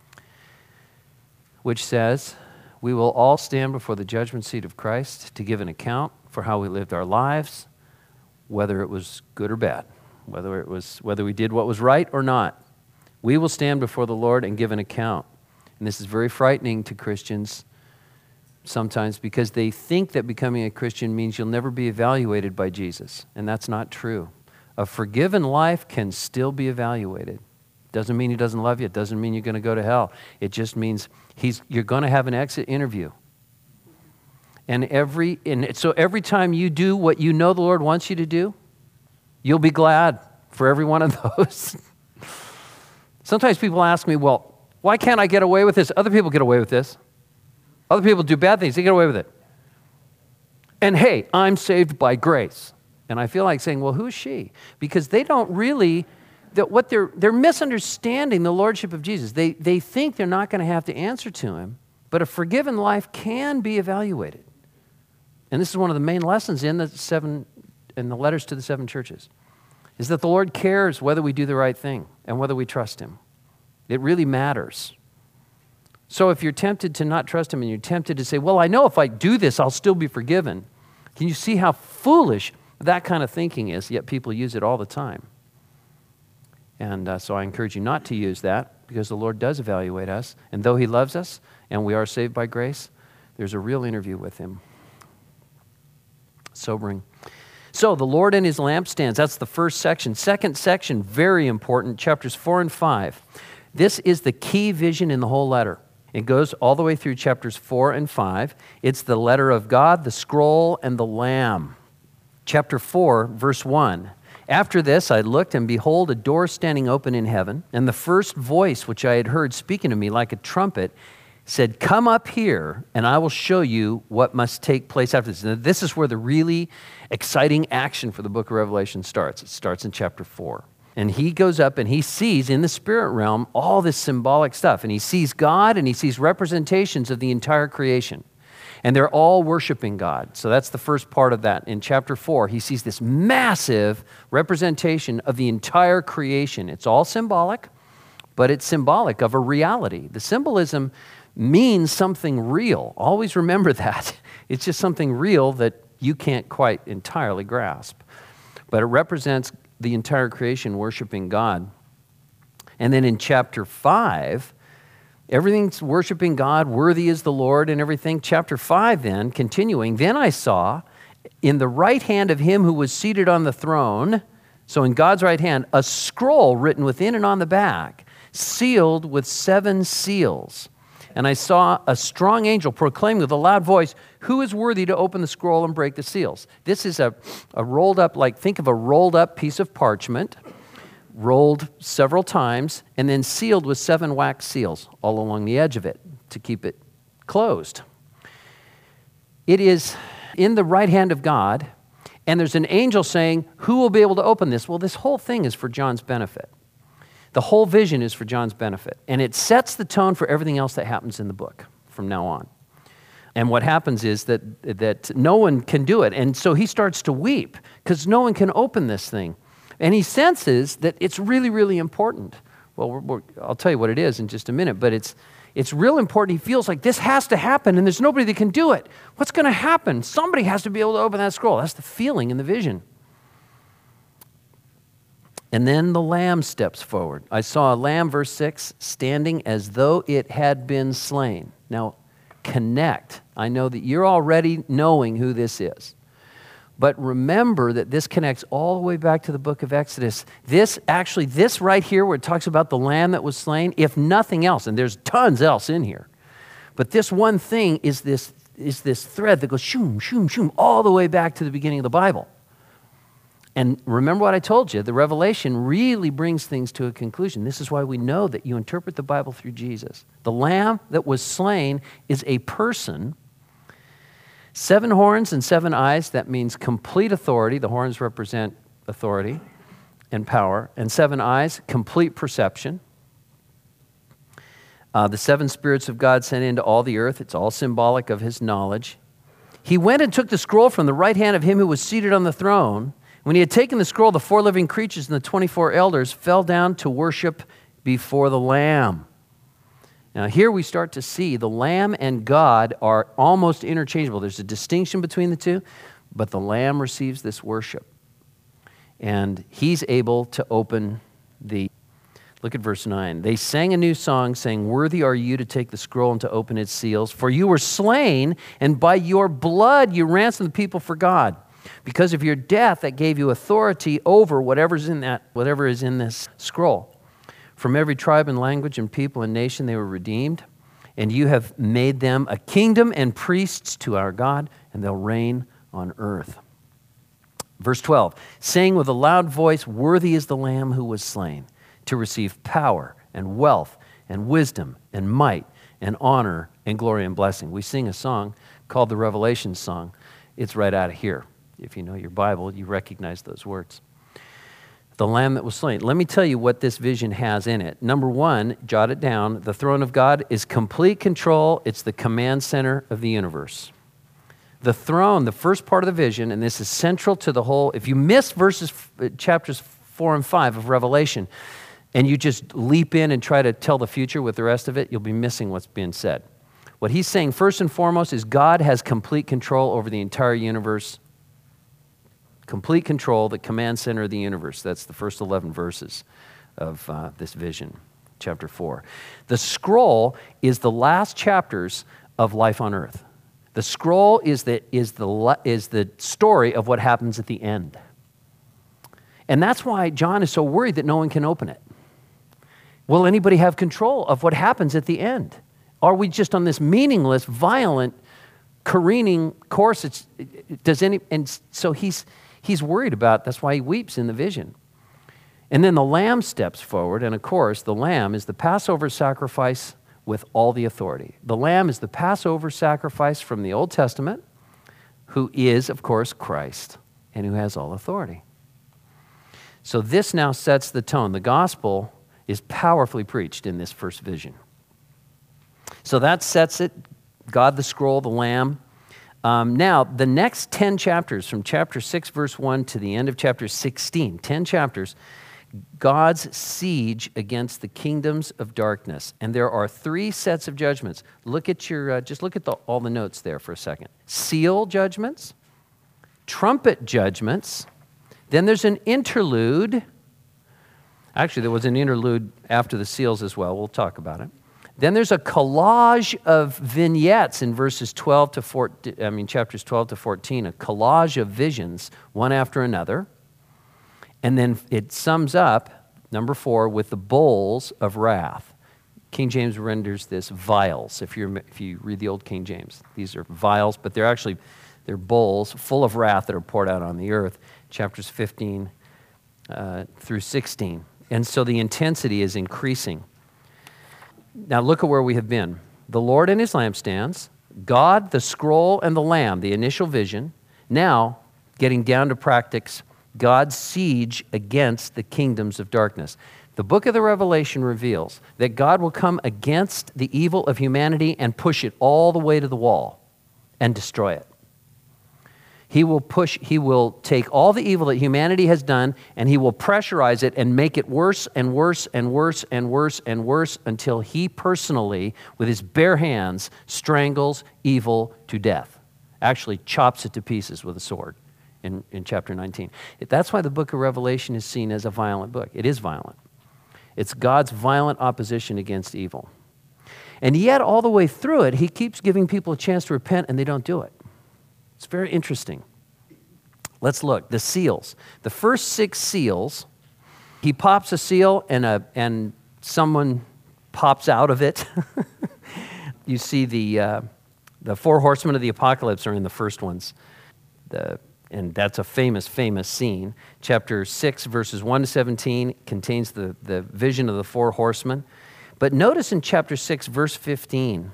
which says, we will all stand before the judgment seat of Christ to give an account for how we lived our lives, whether it was good or bad, whether we did what was right or not. We will stand before the Lord and give an account. And this is very frightening to Christians sometimes because they think that becoming a Christian means you'll never be evaluated by Jesus, and that's not true. A forgiven life can still be evaluated. Doesn't mean he doesn't love you. It doesn't mean you're going to go to hell. It just means you're going to have an exit interview. And so every time you do what you know the Lord wants you to do, you'll be glad for every one of those. Sometimes people ask me, well, why can't I get away with this? Other people get away with this. Other people do bad things. They get away with it. And hey, I'm saved by grace. And I feel like saying, well, who's she? Because they don't really, they're misunderstanding the lordship of Jesus. They think they're not going to have to answer to him, but a forgiven life can be evaluated. And this is one of the main lessons in the letters to the 7 churches, is that the Lord cares whether we do the right thing and whether we trust him. It really matters. So if you're tempted to not trust him and you're tempted to say, well, I know if I do this, I'll still be forgiven. Can you see how foolish that kind of thinking is, yet people use it all the time? And so I encourage you not to use that, because the Lord does evaluate us. And though he loves us and we are saved by grace, there's a real interview with him. Sobering. So the Lord and his lampstands, that's the first section. Second section, very important, chapters 4 and 5. This is the key vision in the whole letter. It goes all the way through chapters 4 and 5. It's the letter of God, the scroll, and the Lamb. Chapter 4, verse 1. After this I looked, and behold, a door standing open in heaven, and the first voice which I had heard speaking to me like a trumpet said, come up here, and I will show you what must take place after this. Now, this is where the really exciting action for the book of Revelation starts. It starts in chapter 4. And he goes up and he sees in the spirit realm all this symbolic stuff. And he sees God and he sees representations of the entire creation. And they're all worshiping God. So that's the first part of that. In chapter 4, he sees this massive representation of the entire creation. It's all symbolic, but it's symbolic of a reality. The symbolism means something real. Always remember that. It's just something real that you can't quite entirely grasp. But it represents the entire creation worshiping God. And then in chapter 5, everything's worshiping God, worthy is the Lord and everything. Chapter 5 then, continuing, then I saw in the right hand of him who was seated on the throne, so in God's right hand, a scroll written within and on the back, sealed with 7 seals. And I saw a strong angel proclaiming with a loud voice, who is worthy to open the scroll and break the seals? This is a rolled up, think of a rolled up piece of parchment, rolled several times, and then sealed with 7 wax seals all along the edge of it to keep it closed. It is in the right hand of God, and there's an angel saying, who will be able to open this? Well, this whole thing is for John's benefit. The whole vision is for John's benefit, and it sets the tone for everything else that happens in the book from now on. And what happens is that no one can do it, and so he starts to weep because no one can open this thing. And he senses that it's really, really important. Well, I'll tell you what it is in just a minute, but it's real important. He feels like this has to happen, and there's nobody that can do it. What's going to happen? Somebody has to be able to open that scroll. That's the feeling in the vision. And then the Lamb steps forward. I saw a lamb, verse 6, standing as though it had been slain. Now, connect. I know that you're already knowing who this is. But remember that this connects all the way back to the book of Exodus. This right here where it talks about the lamb that was slain, if nothing else, and there's tons else in here, but this one thing is this thread that goes shoom, shoom, shoom, all the way back to the beginning of the Bible. And remember what I told you, the Revelation really brings things to a conclusion. This is why we know that you interpret the Bible through Jesus. The lamb that was slain is a person. 7 horns and 7 eyes, that means complete authority. The horns represent authority and power. And 7 eyes, complete perception. The 7 spirits of God sent into all the earth. It's all symbolic of his knowledge. He went and took the scroll from the right hand of him who was seated on the throne. When he had taken the scroll, the 4 living creatures and the 24 elders fell down to worship before the Lamb. Now here we start to see the Lamb and God are almost interchangeable. There's a distinction between the two, but the Lamb receives this worship. And he's able to open the... Look at verse 9. They sang a new song, saying, "Worthy are you to take the scroll and to open its seals, for you were slain, and by your blood you ransomed the people for God. Because of your death that gave you authority over whatever is in this scroll. From every tribe and language and people and nation they were redeemed, and you have made them a kingdom and priests to our God, and they'll reign on earth." Verse 12, saying with a loud voice, "Worthy is the Lamb who was slain, to receive power and wealth and wisdom and might and honor and glory and blessing." We sing a song called the Revelation Song. It's right out of here. If you know your Bible, you recognize those words. The Lamb that was slain. Let me tell you what this vision has in it. Number 1, jot it down. The throne of God is complete control. It's the command center of the universe. The throne, the first part of the vision, and this is central to the whole, if you miss chapters 4 and 5 of Revelation, and you just leap in and try to tell the future with the rest of it, you'll be missing what's being said. What he's saying first and foremost is God has complete control over the entire universe. Complete control, the command center of the universe. That's the first 11 verses of this vision, chapter 4. The scroll is the last chapters of life on earth. The scroll is the story of what happens at the end. And that's why John is so worried that no one can open it. Will anybody have control of what happens at the end? Are we just on this meaningless, violent, careening course? And so he's worried about, that's why he weeps in the vision. And then the Lamb steps forward, and of course, the Lamb is the Passover sacrifice with all the authority. The Lamb is the Passover sacrifice from the Old Testament, who is, of course, Christ, and who has all authority. So this now sets the tone. The gospel is powerfully preached in this first vision. So that sets it, God the scroll, the Lamb. Now, the next 10 chapters, from chapter 6, verse 1 to the end of chapter 16, 10 chapters, God's siege against the kingdoms of darkness. And there are 3 sets of judgments. Look at all the notes there for a second. Seal judgments, trumpet judgments, then there's an interlude. Actually, there was an interlude after the seals as well. We'll talk about it. Then there's a collage of vignettes in chapters 12 to 14, a collage of visions, one after another. And then it sums up, number 4, with the bowls of wrath. King James renders this vials. If you read the old King James, these are vials, but they're bowls full of wrath that are poured out on the earth. Chapters 15 through 16. And so the intensity is increasing. Now look at where we have been. The Lord and his lampstands, God, the scroll, and the Lamb, the initial vision. Now, getting down to practice, God's siege against the kingdoms of darkness. The book of the Revelation reveals that God will come against the evil of humanity and push it all the way to the wall and destroy it. He will take all the evil that humanity has done, and he will pressurize it and make it worse and worse and worse and worse and worse until he personally, with his bare hands, strangles evil to death. Actually chops it to pieces with a sword in chapter 19. That's why the book of Revelation is seen as a violent book. It is violent. It's God's violent opposition against evil. And yet, all the way through it, he keeps giving people a chance to repent, and they don't do it. It's very interesting. Let's look. The seals. The first 6 seals, he pops a seal, and someone pops out of it. You see the 4 horsemen of the apocalypse are in the first ones. And that's a famous, famous scene. Chapter 6, verses 1 to 17 contains the vision of the 4 horsemen. But notice in chapter 6, verse 15,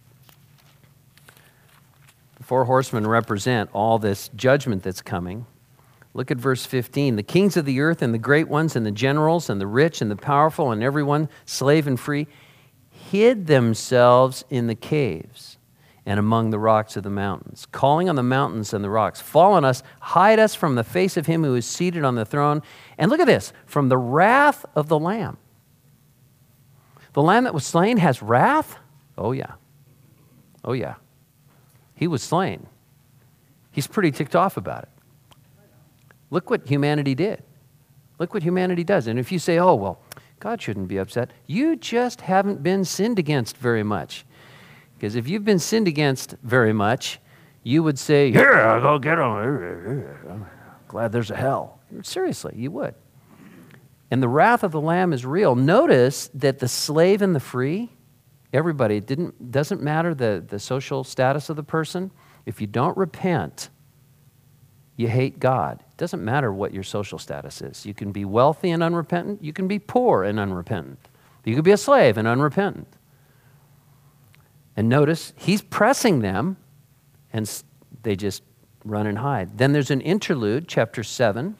the 4 horsemen represent all this judgment that's coming. Look at verse 15. The kings of the earth and the great ones and the generals and the rich and the powerful and everyone, slave and free, hid themselves in the caves and among the rocks of the mountains, calling on the mountains and the rocks, fall on us, hide us from the face of him who is seated on the throne. And look at this, from the wrath of the Lamb. The Lamb that was slain has wrath? Oh yeah. Oh yeah. He was slain. He's pretty ticked off about it. Look what humanity did. Look what humanity does. And if you say, oh, well, God shouldn't be upset, you just haven't been sinned against very much. Because if you've been sinned against very much, you would say, here, I'll go get them. Glad there's a hell. Seriously, you would. And the wrath of the Lamb is real. Notice that the slave and the free, everybody, it doesn't matter the social status of the person. If you don't repent, you hate God. It doesn't matter what your social status is. You can be wealthy and unrepentant. You can be poor and unrepentant. You could be a slave and unrepentant. And notice, he's pressing them, and they just run and hide. Then there's an interlude, chapter 7,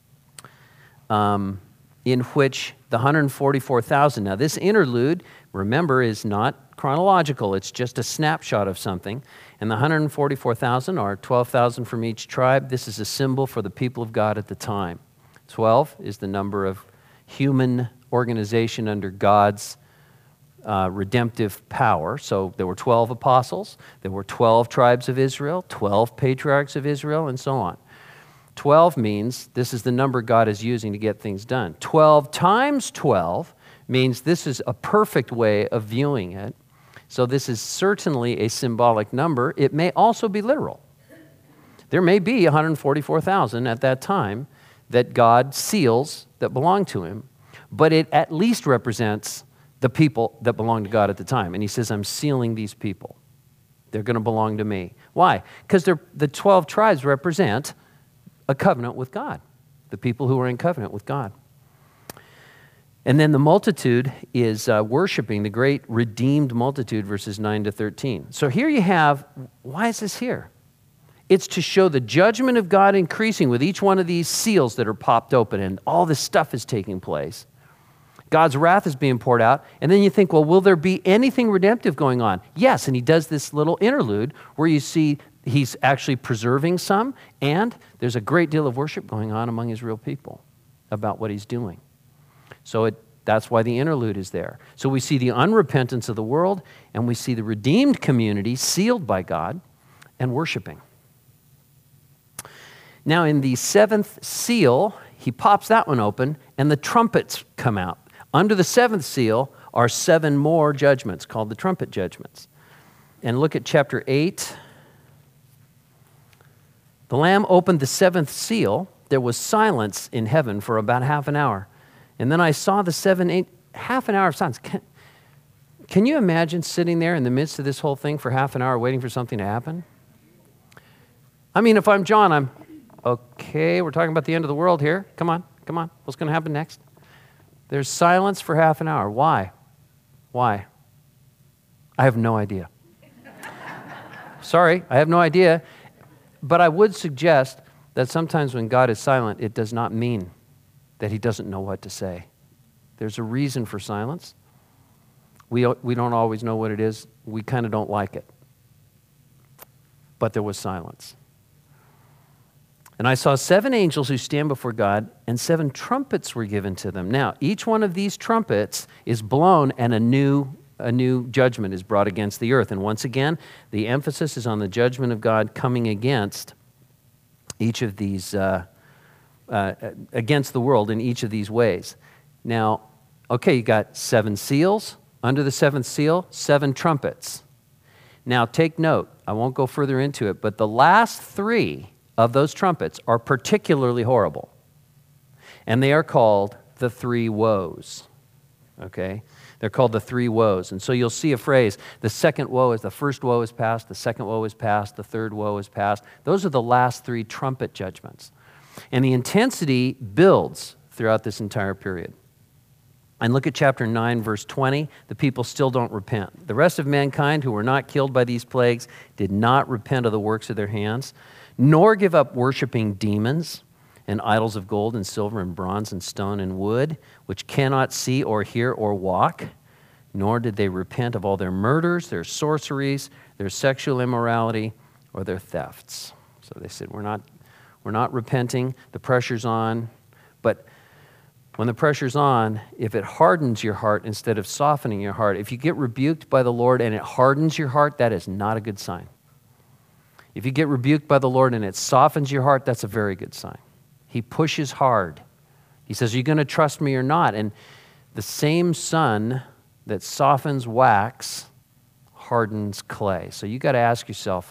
in which the 144,000. Now, this interlude, remember, is not chronological. It's just a snapshot of something. And the 144,000 are 12,000 from each tribe. This is a symbol for the people of God at the time. 12 is the number of human organization under God's redemptive power. So there were 12 apostles, there were 12 tribes of Israel, 12 patriarchs of Israel, and so on. 12 means this is the number God is using to get things done. 12 times 12 means this is a perfect way of viewing it. So this is certainly a symbolic number. It may also be literal. There may be 144,000 at that time that God seals that belong to him, but it at least represents the people that belong to God at the time. And he says, I'm sealing these people. They're going to belong to me. Why? Because the 12 tribes represent a covenant with God, the people who are in covenant with God. And then the multitude is worshiping, the great redeemed multitude, verses 9 to 13. So here you have, why is this here? It's to show the judgment of God increasing with each one of these seals that are popped open, and all this stuff is taking place. God's wrath is being poured out. And then you think, well, will there be anything redemptive going on? Yes, and he does this little interlude where you see he's actually preserving some, and there's a great deal of worship going on among his real people about what he's doing. So that's why the interlude is there. So we see the unrepentance of the world, and we see the redeemed community sealed by God and worshiping. Now in the 7th seal, he pops that one open, and the trumpets come out. Under the 7th seal are 7 more judgments called the trumpet judgments. And look at chapter 8. The Lamb opened the 7th seal. There was silence in heaven for about half an hour. And then I saw the half an hour of silence. Can you imagine sitting there in the midst of this whole thing for half an hour waiting for something to happen? I mean, if I'm John, I'm, okay, we're talking about the end of the world here. Come on. What's going to happen next? There's silence for half an hour. Why? I have no idea. Sorry, I have no idea. But I would suggest that sometimes when God is silent, it does not mean that he doesn't know what to say. There's a reason for silence. We don't always know what it is. We kind of don't like it. But there was silence. And I saw 7 angels who stand before God, and 7 trumpets were given to them. Now, each one of these trumpets is blown, and a new judgment is brought against the earth. And once again, the emphasis is on the judgment of God coming against each of these, against the world in each of these ways. Now, okay, you got 7 seals, under the seventh seal, 7 trumpets. Now take note, I won't go further into it, but the last 3 of those trumpets are particularly horrible. And they are called the 3 woes. Okay? They're called the 3 woes. And so you'll see a phrase, the second woe is, the first woe is past, the second woe is past, the third woe is past. Those are the last 3 trumpet judgments. And the intensity builds throughout this entire period. And look at chapter 9, verse 20. The people still don't repent. The rest of mankind who were not killed by these plagues did not repent of the works of their hands, nor give up worshiping demons and idols of gold and silver and bronze and stone and wood, which cannot see or hear or walk, nor did they repent of all their murders, their sorceries, their sexual immorality, or their thefts. So they said, we're not repenting, the pressure's on, but when the pressure's on, if it hardens your heart instead of softening your heart, if you get rebuked by the Lord and it hardens your heart, that is not a good sign. If you get rebuked by the Lord and it softens your heart, that's a very good sign. He pushes hard. He says, are you going to trust me or not? And the same sun that softens wax hardens clay. So you got to ask yourself,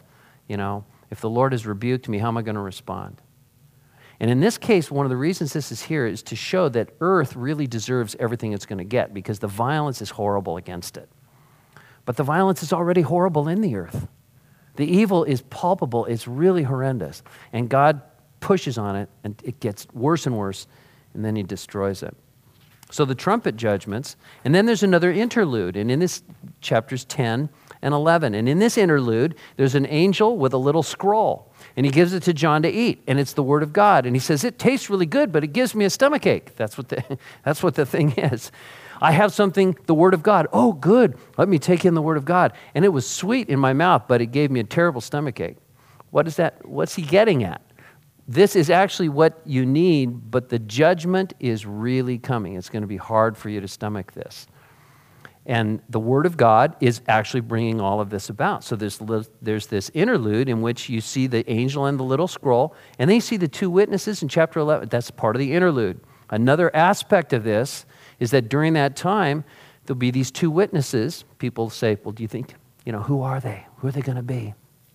if the Lord has rebuked me, how am I going to respond? And in this case, one of the reasons this is here is to show that earth really deserves everything it's going to get because the violence is horrible against it. But the violence is already horrible in the earth. The evil is palpable. It's really horrendous. And God pushes on it, and it gets worse and worse, and then he destroys it. So the trumpet judgments, and then there's another interlude, and in this chapters 10 and 11. And in this interlude, there's an angel with a little scroll. And he gives it to John to eat, and it's the Word of God. And he says, it tastes really good, but it gives me a stomachache. That's what the thing is. I have something, the Word of God. Oh, good. Let me take in the Word of God. And it was sweet in my mouth, but it gave me a terrible stomachache. What is that? What's he getting at? This is actually what you need, but the judgment is really coming. It's going to be hard for you to stomach this. And the Word of God is actually bringing all of this about. So there's this interlude in which you see the angel and the little scroll, and then you see the 2 witnesses in chapter 11. That's part of the interlude. Another aspect of this is that during that time, there'll be these 2 witnesses. People say, well, do you think, who are they? Who are they going to be?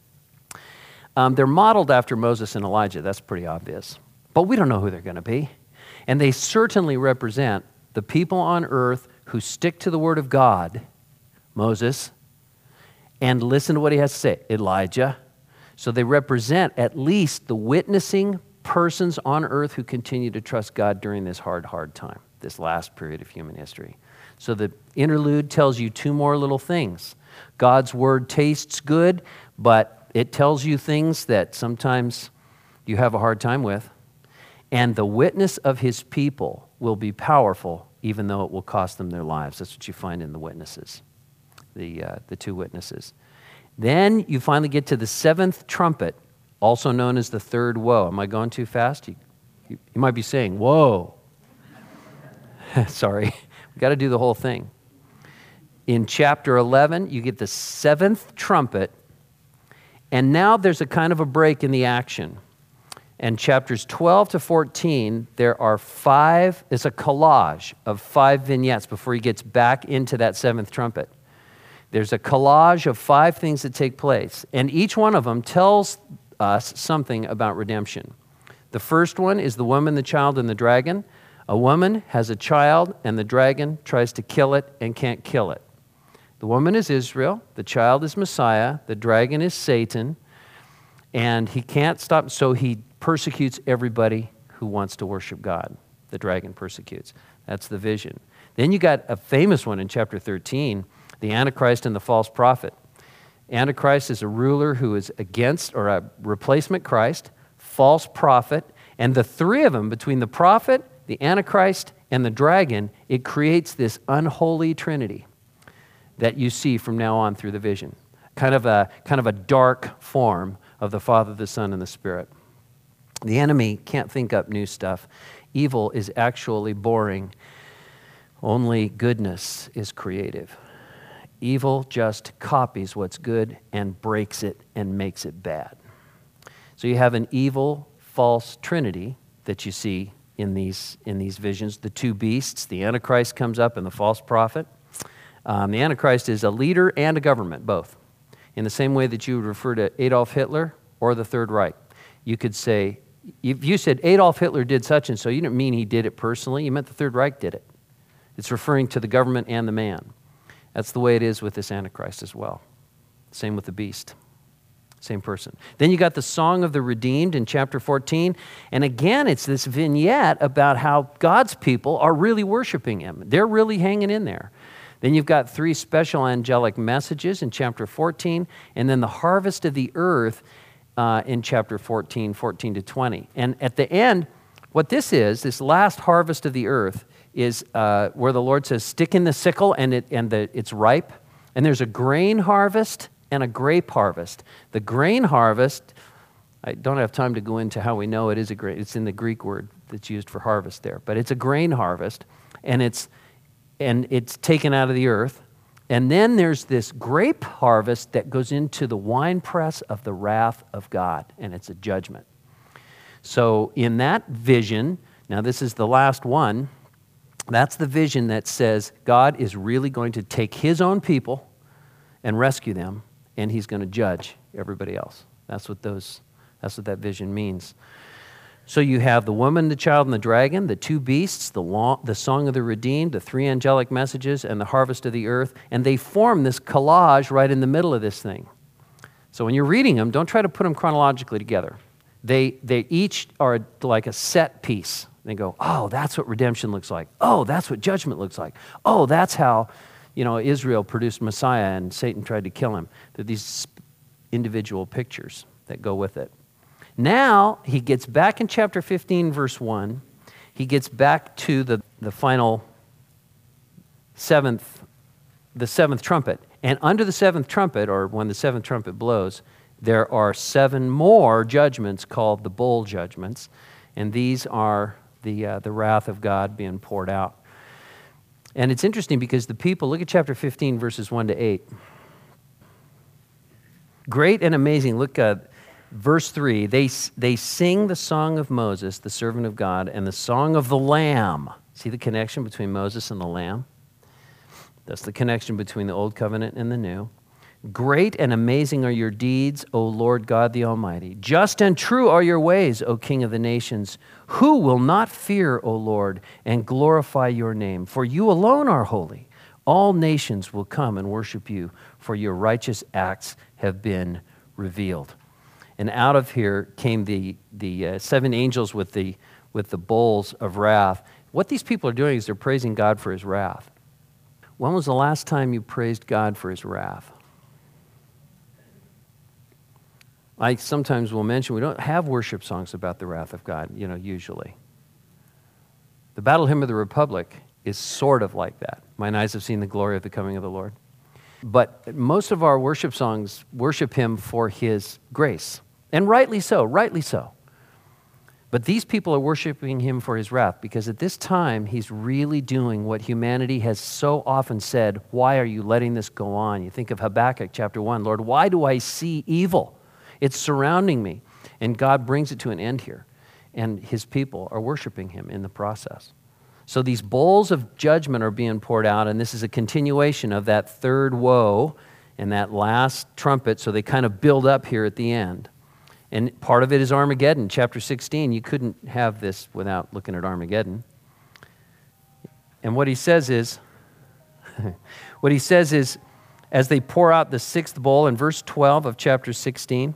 They're modeled after Moses and Elijah. That's pretty obvious. But we don't know who they're going to be. And they certainly represent the people on earth who stick to the Word of God, Moses, and listen to what he has to say, Elijah. So they represent at least the witnessing persons on earth who continue to trust God during this hard time, this last period of human history. So the interlude tells you 2 more little things. God's Word tastes good, but it tells you things that sometimes you have a hard time with. And the witness of his people will be powerful even though it will cost them their lives. That's what you find in the witnesses, the 2 witnesses. Then you finally get to the 7th trumpet, also known as the 3rd woe. Am I going too fast? You might be saying, whoa. Sorry, we got to do the whole thing. In chapter 11, you get the 7th trumpet, and now there's a kind of a break in the action. And chapters 12 to 14, there are 5, it's a collage of 5 vignettes before he gets back into that 7th trumpet. There's a collage of 5 things that take place, and each one of them tells us something about redemption. The first one is the woman, the child, and the dragon. A woman has a child, and the dragon tries to kill it and can't kill it. The woman is Israel, the child is Messiah, the dragon is Satan, and he can't stop, so he persecutes everybody who wants to worship God. The dragon persecutes. That's the vision. Then you got a famous one in chapter 13, the Antichrist and the false prophet. Antichrist is a ruler who is against, or a replacement Christ, false prophet, and the 3 of them, between the prophet, the Antichrist, and the dragon, it creates this unholy trinity that you see from now on through the vision. Kind of a dark form of the Father, the Son, and the Spirit. The enemy can't think up new stuff. Evil is actually boring. Only goodness is creative. Evil just copies what's good and breaks it and makes it bad. So you have an evil, false trinity that you see in these visions. The 2 beasts, the Antichrist comes up and the false prophet. The Antichrist is a leader and a government, both. In the same way that you would refer to Adolf Hitler or the Third Reich. You could say, if you said Adolf Hitler did such and so, you didn't mean he did it personally. You meant the Third Reich did it. It's referring to the government and the man. That's the way it is with this Antichrist as well. Same with the beast. Same person. Then you got the Song of the Redeemed in chapter 14. And again, it's this vignette about how God's people are really worshiping him. They're really hanging in there. Then you've got 3 special angelic messages in chapter 14. And then the harvest of the earth in chapter 14, 14 to 20. And at the end, what this is, this last harvest of the earth, is where the Lord says, stick in the sickle and it's ripe. And there's a grain harvest and a grape harvest. The grain harvest, I don't have time to go into how we know it is a grain. It's in the Greek word that's used for harvest there. But it's a grain harvest, and it's taken out of the earth. And then there's this grape harvest that goes into the winepress of the wrath of God, and it's a judgment. So in that vision, now this is the last one, that's the vision that says God is really going to take his own people and rescue them, and he's going to judge everybody else. That's what that vision means. So you have the woman, the child, and the dragon, the 2 beasts, the song of the redeemed, the 3 angelic messages, and the harvest of the earth, and they form this collage right in the middle of this thing. So when you're reading them, don't try to put them chronologically together. They each are like a set piece. They go, oh, that's what redemption looks like. Oh, that's what judgment looks like. Oh, that's how Israel produced Messiah and Satan tried to kill him. They're these individual pictures that go with it. Now, he gets back in chapter 15, verse 1. He gets back to the final the seventh trumpet. And under the 7th trumpet, or when the 7th trumpet blows, there are 7 more judgments called the bowl judgments. And these are the wrath of God being poured out. And it's interesting because the people, look at chapter 15, verses 1 to 8. Great and amazing. Look at verse 3. They sing the song of Moses, the servant of God, and the song of the Lamb. See the connection between Moses and the Lamb? That's the connection between the Old Covenant and the New. Great and amazing are your deeds, O Lord God the Almighty. Just and true are your ways, O King of the nations. Who will not fear, O Lord, and glorify your name? For you alone are holy. All nations will come and worship you, for your righteous acts have been revealed. And out of here came the 7 angels with the bowls of wrath. What these people are doing is they're praising God for his wrath. When was the last time you praised God for his wrath? I sometimes will mention we don't have worship songs about the wrath of God, usually. The Battle Hymn of the Republic is sort of like that. Mine eyes have seen the glory of the coming of the Lord. But most of our worship songs worship him for his grace. And rightly so, rightly so. But these people are worshiping him for his wrath because at this time, he's really doing what humanity has so often said, why are you letting this go on? You think of Habakkuk chapter 1, Lord, why do I see evil? It's surrounding me. And God brings it to an end here. And his people are worshiping him in the process. So these bowls of judgment are being poured out, and this is a continuation of that 3rd woe and that last trumpet, so they kind of build up here at the end. And part of it is Armageddon, chapter 16. You couldn't have this without looking at Armageddon. And what he says is, as they pour out the 6th bowl in verse 12 of chapter 16,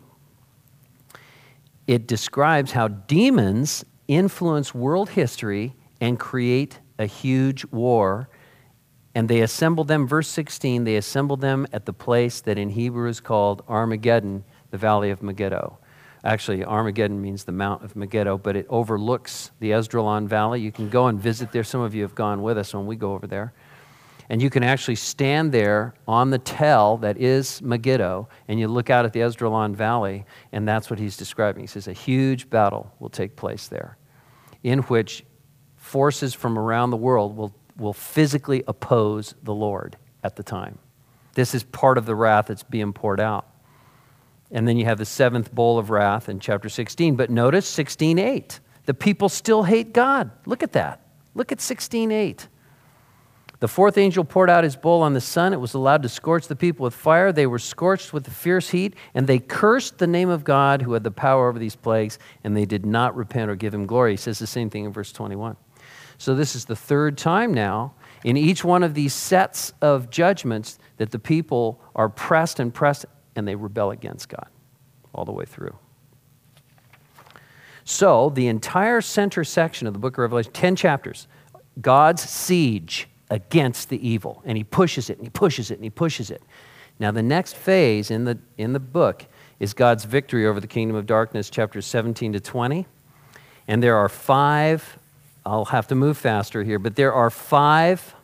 it describes how demons influence world history and create a huge war. And they assembled them, verse 16, they assembled them at the place that in Hebrew is called Armageddon, the valley of Megiddo. Actually, Armageddon means the Mount of Megiddo, but it overlooks the Esdraelon Valley. You can go and visit there. Some of you have gone with us when we go over there. And you can actually stand there on the tell that is Megiddo, and you look out at the Esdraelon Valley, and that's what he's describing. He says a huge battle will take place there, in which forces from around the world will physically oppose the Lord at the time. This is part of the wrath that's being poured out. And then you have the 7th bowl of wrath in chapter 16. But notice 16:8. The people still hate God. Look at that. Look at 16:8. The fourth angel poured out his bowl on the sun. It was allowed to scorch the people with fire. They were scorched with the fierce heat, and they cursed the name of God who had the power over these plagues, and they did not repent or give him glory. He says the same thing in verse 21. So this is the third time now in each one of these sets of judgments that the people are pressed, and they rebel against God all the way through. So the entire center section of the book of Revelation, 10 chapters, God's siege against the evil. And he pushes it, and he pushes it, and he pushes it. Now the next phase in the book is God's victory over the kingdom of darkness, chapters 17 to 20. And there are 5, I'll have to move faster here, but there are 5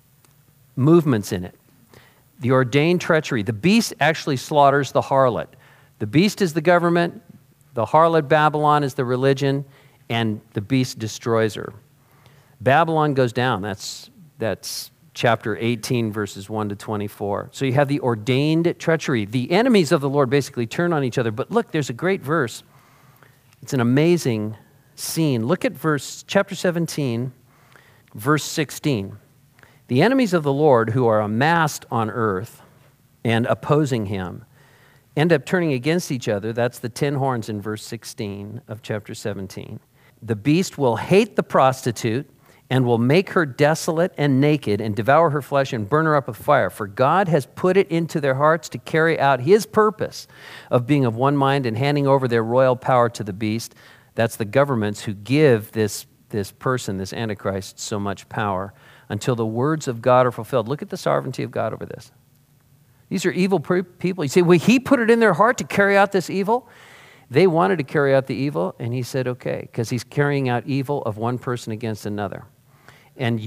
movements in it. The ordained treachery. The beast actually slaughters the harlot. The beast is the government, the harlot Babylon is the religion, and the beast destroys her. Babylon goes down. That's chapter 18, verses 1 to 24. So you have the ordained treachery. The enemies of the Lord basically turn on each other. But look, there's a great verse. It's an amazing scene. Look at chapter 17, verse 16. The enemies of the Lord who are amassed on earth and opposing him end up turning against each other. That's the 10 horns in verse 16 of chapter 17. The beast will hate the prostitute and will make her desolate and naked and devour her flesh and burn her up with fire. For God has put it into their hearts to carry out his purpose of being of one mind and handing over their royal power to the beast. That's the governments who give this person, this Antichrist, so much power until the words of God are fulfilled. Look at the sovereignty of God over this. These are evil people. You say, well, he put it in their heart to carry out this evil. They wanted to carry out the evil, and he said, okay, because he's carrying out evil of one person against another. And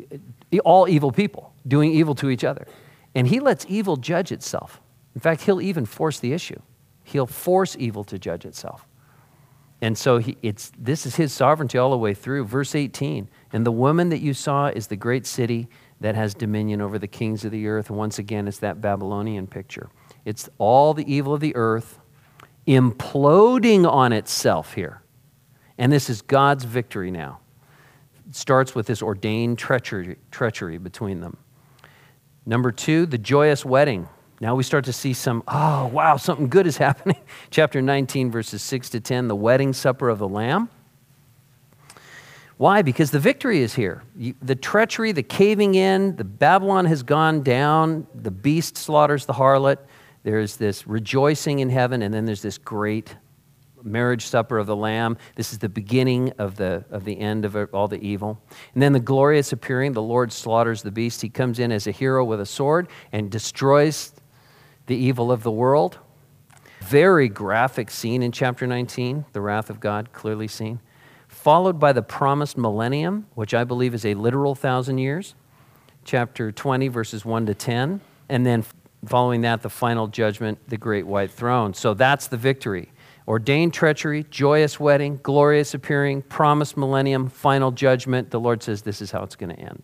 all evil people doing evil to each other. And he lets evil judge itself. In fact, he'll even force the issue. He'll force evil to judge itself. And so this is his sovereignty all the way through. Verse 18, and the woman that you saw is the great city that has dominion over the kings of the earth. And once again, it's that Babylonian picture. It's all the evil of the earth imploding on itself here. And this is God's victory now. It starts with this ordained treachery between them. Number 2, the joyous wedding. Now we start to see something good is happening. Chapter 19, verses 6 to 10, the wedding supper of the Lamb. Why? Because the victory is here. The treachery, the caving in, the Babylon has gone down, the beast slaughters the harlot, there's this rejoicing in heaven, and then there's this great marriage supper of the Lamb. This is the beginning of the end of all the evil. And then the glorious appearing, the Lord slaughters the beast. He comes in as a hero with a sword and destroys the evil of the world. Very graphic scene in chapter 19, the wrath of God clearly seen. Followed by the promised millennium, which I believe is a literal 1,000 years. Chapter 20, verses 1 to 10. And then following that, the final judgment, the great white throne. So that's the victory. Ordained treachery, joyous wedding, glorious appearing, promised millennium, final judgment. The Lord says this is how it's going to end.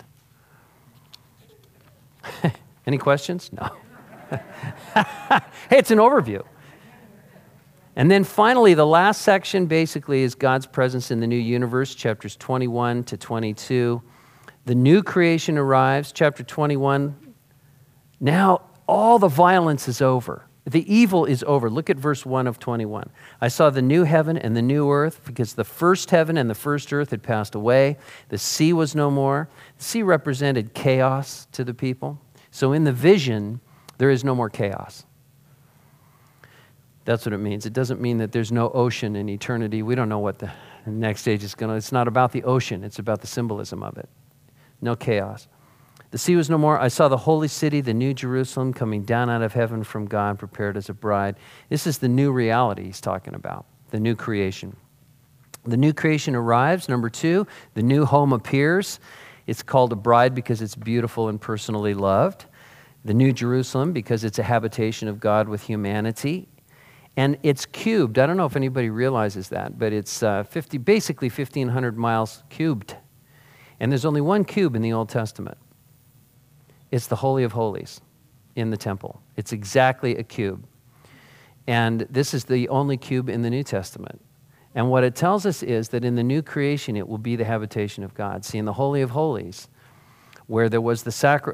Any questions? No. Hey, it's an overview. And then finally, the last section basically is God's presence in the new universe, chapters 21 to 22. The new creation arrives, chapter 21. Now all the violence is over. The evil is over. Look at verse 1 of 21. I saw the new heaven and the new earth, because the first heaven and the first earth had passed away. The sea was no more. The sea represented chaos to the people. So in the vision, there is no more chaos. That's what it means. It doesn't mean that there's no ocean in eternity. We don't know what the next stage is going to. It's not about the ocean. It's about the symbolism of it. No chaos. The sea was no more. I saw the holy city, the new Jerusalem, coming down out of heaven from God, prepared as a bride. This is the new reality he's talking about, the new creation. The new creation arrives. Number 2, the new home appears. It's called a bride because it's beautiful and personally loved. The new Jerusalem because it's a habitation of God with humanity. And it's cubed. I don't know if anybody realizes that, but it's basically 1,500 miles cubed. And there's only one cube in the Old Testament. It's the Holy of Holies in the temple. It's exactly a cube. And this is the only cube in the New Testament. And what it tells us is that in the new creation, it will be the habitation of God. See, in the Holy of Holies, where there was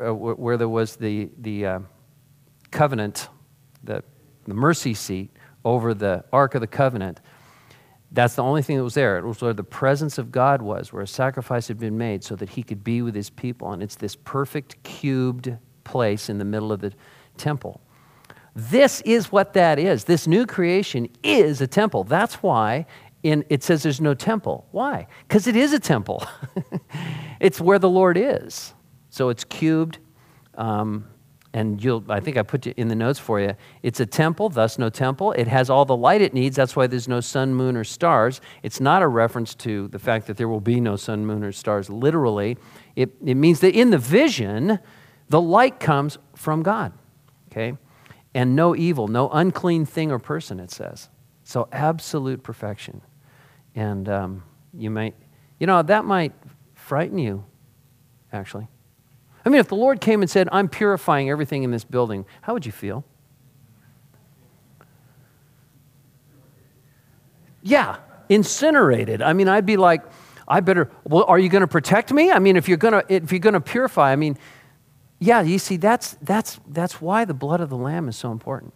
the covenant, the mercy seat over the Ark of the Covenant. That's the only thing that was there. It was where the presence of God was, where a sacrifice had been made so that he could be with his people. And it's this perfect cubed place in the middle of the temple. This is what that is. This new creation is a temple. That's why it says there's no temple. Why? Because it is a temple. It's where the Lord is. So it's cubed. And I think I put it in the notes for you. It's a temple, thus no temple. It has all the light it needs. That's why there's no sun, moon, or stars. It's not a reference to the fact that there will be no sun, moon, or stars literally. It means that in the vision, the light comes from God, okay? And no evil, no unclean thing or person, it says. So absolute perfection. And that might frighten you, actually. I mean, if the Lord came and said, I'm purifying everything in this building, how would you feel? Yeah, incinerated. I mean, I'd be like, well, are you going to protect me? I mean, if you're going to purify, I mean, yeah, you see, that's why the blood of the Lamb is so important.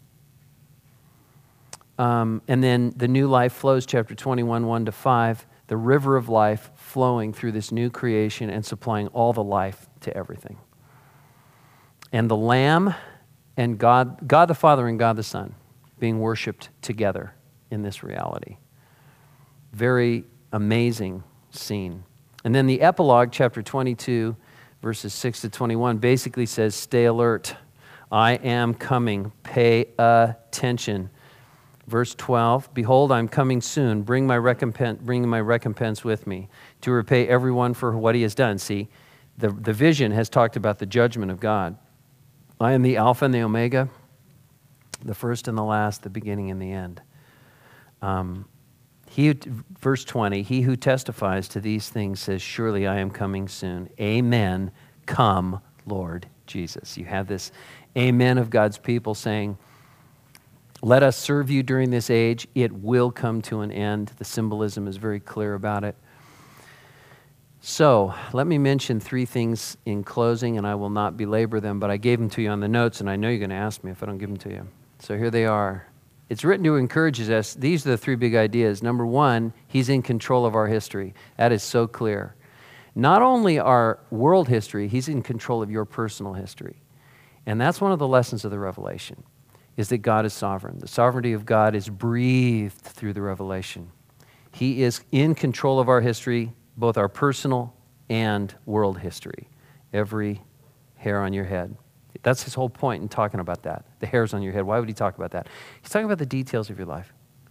And then the new life flows, chapter 21, 1-5, the river of life flowing through this new creation and supplying all the life to everything. And the Lamb and God the Father and God the Son being worshiped together in this reality. Very amazing scene. And then the epilogue, chapter 22, verses 6-21, basically says, stay alert. I am coming. Pay attention. Verse 12, behold, I'm coming soon. Bring my recompense with me to repay everyone for what he has done. See, the vision has talked about the judgment of God. I am the Alpha and the Omega, the first and the last, the beginning and the end. Verse 20, he who testifies to these things says, surely I am coming soon. Amen. Come, Lord Jesus. You have this amen of God's people saying, let us serve you during this age. It will come to an end. The symbolism is very clear about it. So let me mention three things in closing, and I will not belabor them, but I gave them to you on the notes, and I know you're going to ask me if I don't give them to you. So here they are. It's written to encourage us. These are the three big ideas. Number one, he's in control of our history. That is so clear. Not only our world history, he's in control of your personal history. And that's one of the lessons of the Revelation, is that God is sovereign. The sovereignty of God is breathed through the Revelation. He is in control of our history, both our personal and world history. Every hair on your head. That's his whole point in talking about that. The hairs on your head. Why would he talk about that? He's talking about the details of your life.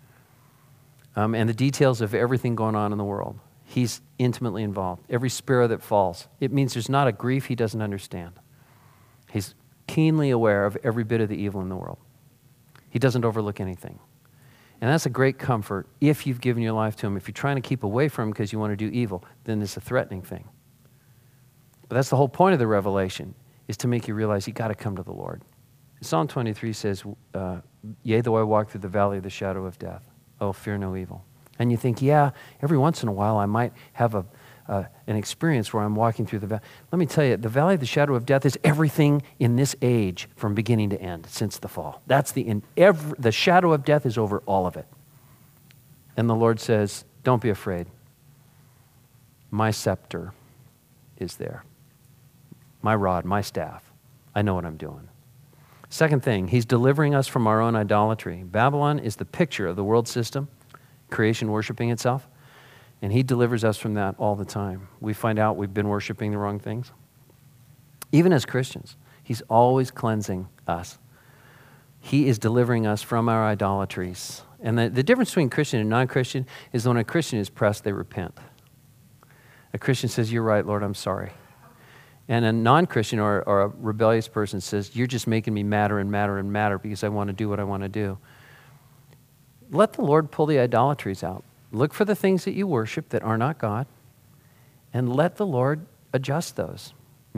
And the details of everything going on in the world. He's intimately involved. Every sparrow that falls. It means there's not a grief he doesn't understand. He's keenly aware of every bit of the evil in the world. He doesn't overlook anything. And that's a great comfort if you've given your life to him. If you're trying to keep away from him because you want to do evil, then it's a threatening thing. But that's the whole point of the Revelation, is to make you realize you got to come to the Lord. Psalm 23 says, yea, though I walk through the valley of the shadow of death, oh, fear no evil. And you think, yeah, every once in a while I might have an experience where I'm walking through the valley. Let me tell you, the valley of the shadow of death is everything in this age from beginning to end since the fall. That's the shadow of death is over all of it. And the Lord says, don't be afraid. My scepter is there. My rod, my staff. I know what I'm doing. Second thing, he's delivering us from our own idolatry. Babylon is the picture of the world system, creation worshiping itself. And he delivers us from that all the time. We find out we've been worshiping the wrong things. Even as Christians, he's always cleansing us. He is delivering us from our idolatries. And the difference between Christian and non-Christian is when a Christian is pressed, they repent. A Christian says, you're right, Lord, I'm sorry. And a non-Christian or a rebellious person says, you're just making me madder and madder and madder because I want to do what I want to do. Let the Lord pull the idolatries out. Look for the things that you worship that are not God, and let the Lord adjust those.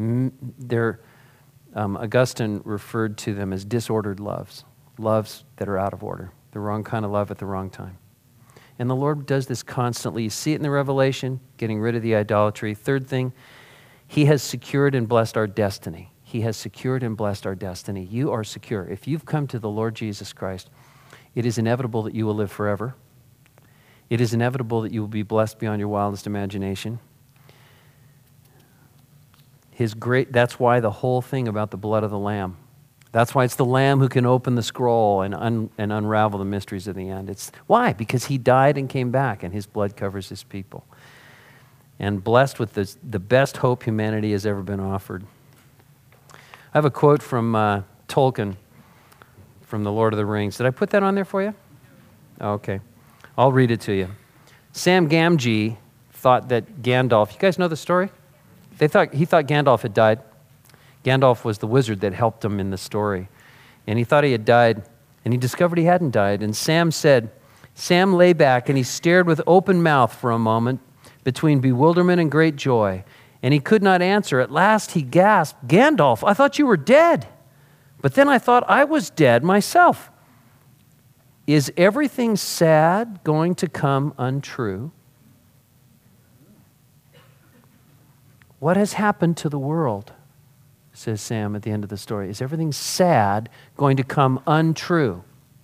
Augustine referred to them as disordered loves, loves that are out of order, the wrong kind of love at the wrong time. And the Lord does this constantly. You see it in the Revelation, getting rid of the idolatry. Third thing, He has secured and blessed our destiny. He has secured and blessed our destiny. You are secure. If you've come to the Lord Jesus Christ, it is inevitable that you will live forever. It is inevitable that you will be blessed beyond your wildest imagination. That's why the whole thing about the blood of the Lamb. That's why it's the Lamb who can open the scroll and unravel the mysteries of the end. Why? Because he died and came back, and his blood covers his people. And blessed with the best hope humanity has ever been offered. I have a quote from Tolkien from The Lord of the Rings. Did I put that on there for you? Oh, okay. I'll read it to you. Sam Gamgee thought that Gandalf, you guys know the story? He thought Gandalf had died. Gandalf was the wizard that helped him in the story. And he thought he had died, and he discovered he hadn't died. And Sam lay back, and he stared with open mouth for a moment between bewilderment and great joy. And he could not answer. At last he gasped, "Gandalf, I thought you were dead. But then I thought I was dead myself. Is everything sad going to come untrue? What has happened to the world?" says Sam at the end of the story. Is everything sad going to come untrue?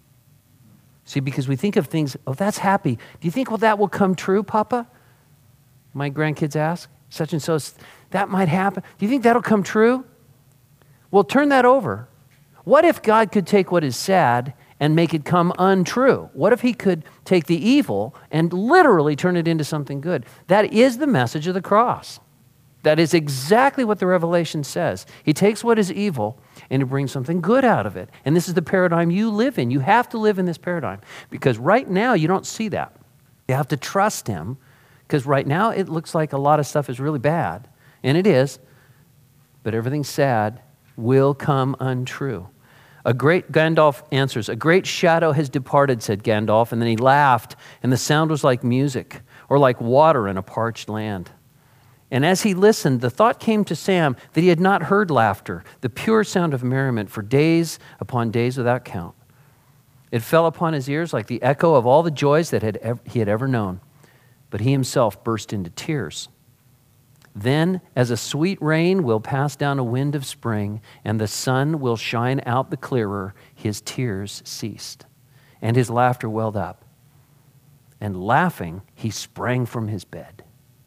See, because we think of things, oh, that's happy. Do you think, well, that will come true, Papa? My grandkids ask, such and so, that might happen. Do you think that'll come true? Well, turn that over. What if God could take what is sad and make it come untrue? What if he could take the evil and literally turn it into something good? That is the message of the cross. That is exactly what the Revelation says. He takes what is evil and he brings something good out of it. And this is the paradigm you live in. You have to live in this paradigm because right now you don't see that. You have to trust him because right now it looks like a lot of stuff is really bad. And it is. But everything sad will come untrue. Gandalf answers, "A great shadow has departed," said Gandalf, and then he laughed, and the sound was like music or like water in a parched land. And as he listened, the thought came to Sam that he had not heard laughter, the pure sound of merriment, for days upon days without count. It fell upon his ears like the echo of all the joys that he had ever known. But he himself burst into tears. Then, as a sweet rain will pass down a wind of spring, and the sun will shine out the clearer, his tears ceased, and his laughter welled up. And laughing, he sprang from his bed.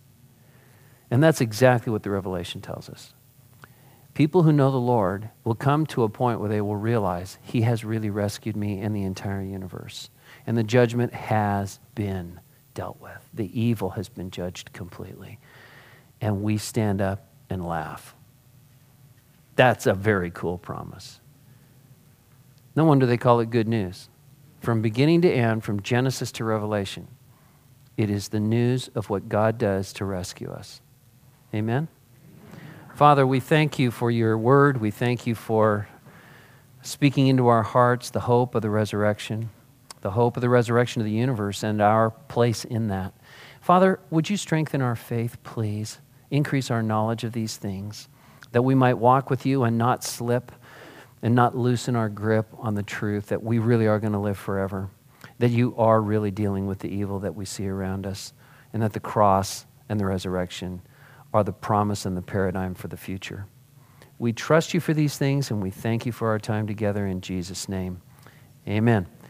And that's exactly what the Revelation tells us. People who know the Lord will come to a point where they will realize he has really rescued me and the entire universe. And the judgment has been dealt with. The evil has been judged completely. And we stand up and laugh. That's a very cool promise. No wonder they call it good news. From beginning to end, from Genesis to Revelation, it is the news of what God does to rescue us. Amen? Father, we thank you for your word. We thank you for speaking into our hearts the hope of the resurrection of the universe and our place in that. Father, would you strengthen our faith, please? Increase our knowledge of these things, that we might walk with you and not slip and not loosen our grip on the truth that we really are going to live forever, that you are really dealing with the evil that we see around us, and that the cross and the resurrection are the promise and the paradigm for the future. We trust you for these things, and we thank you for our time together in Jesus' name. Amen.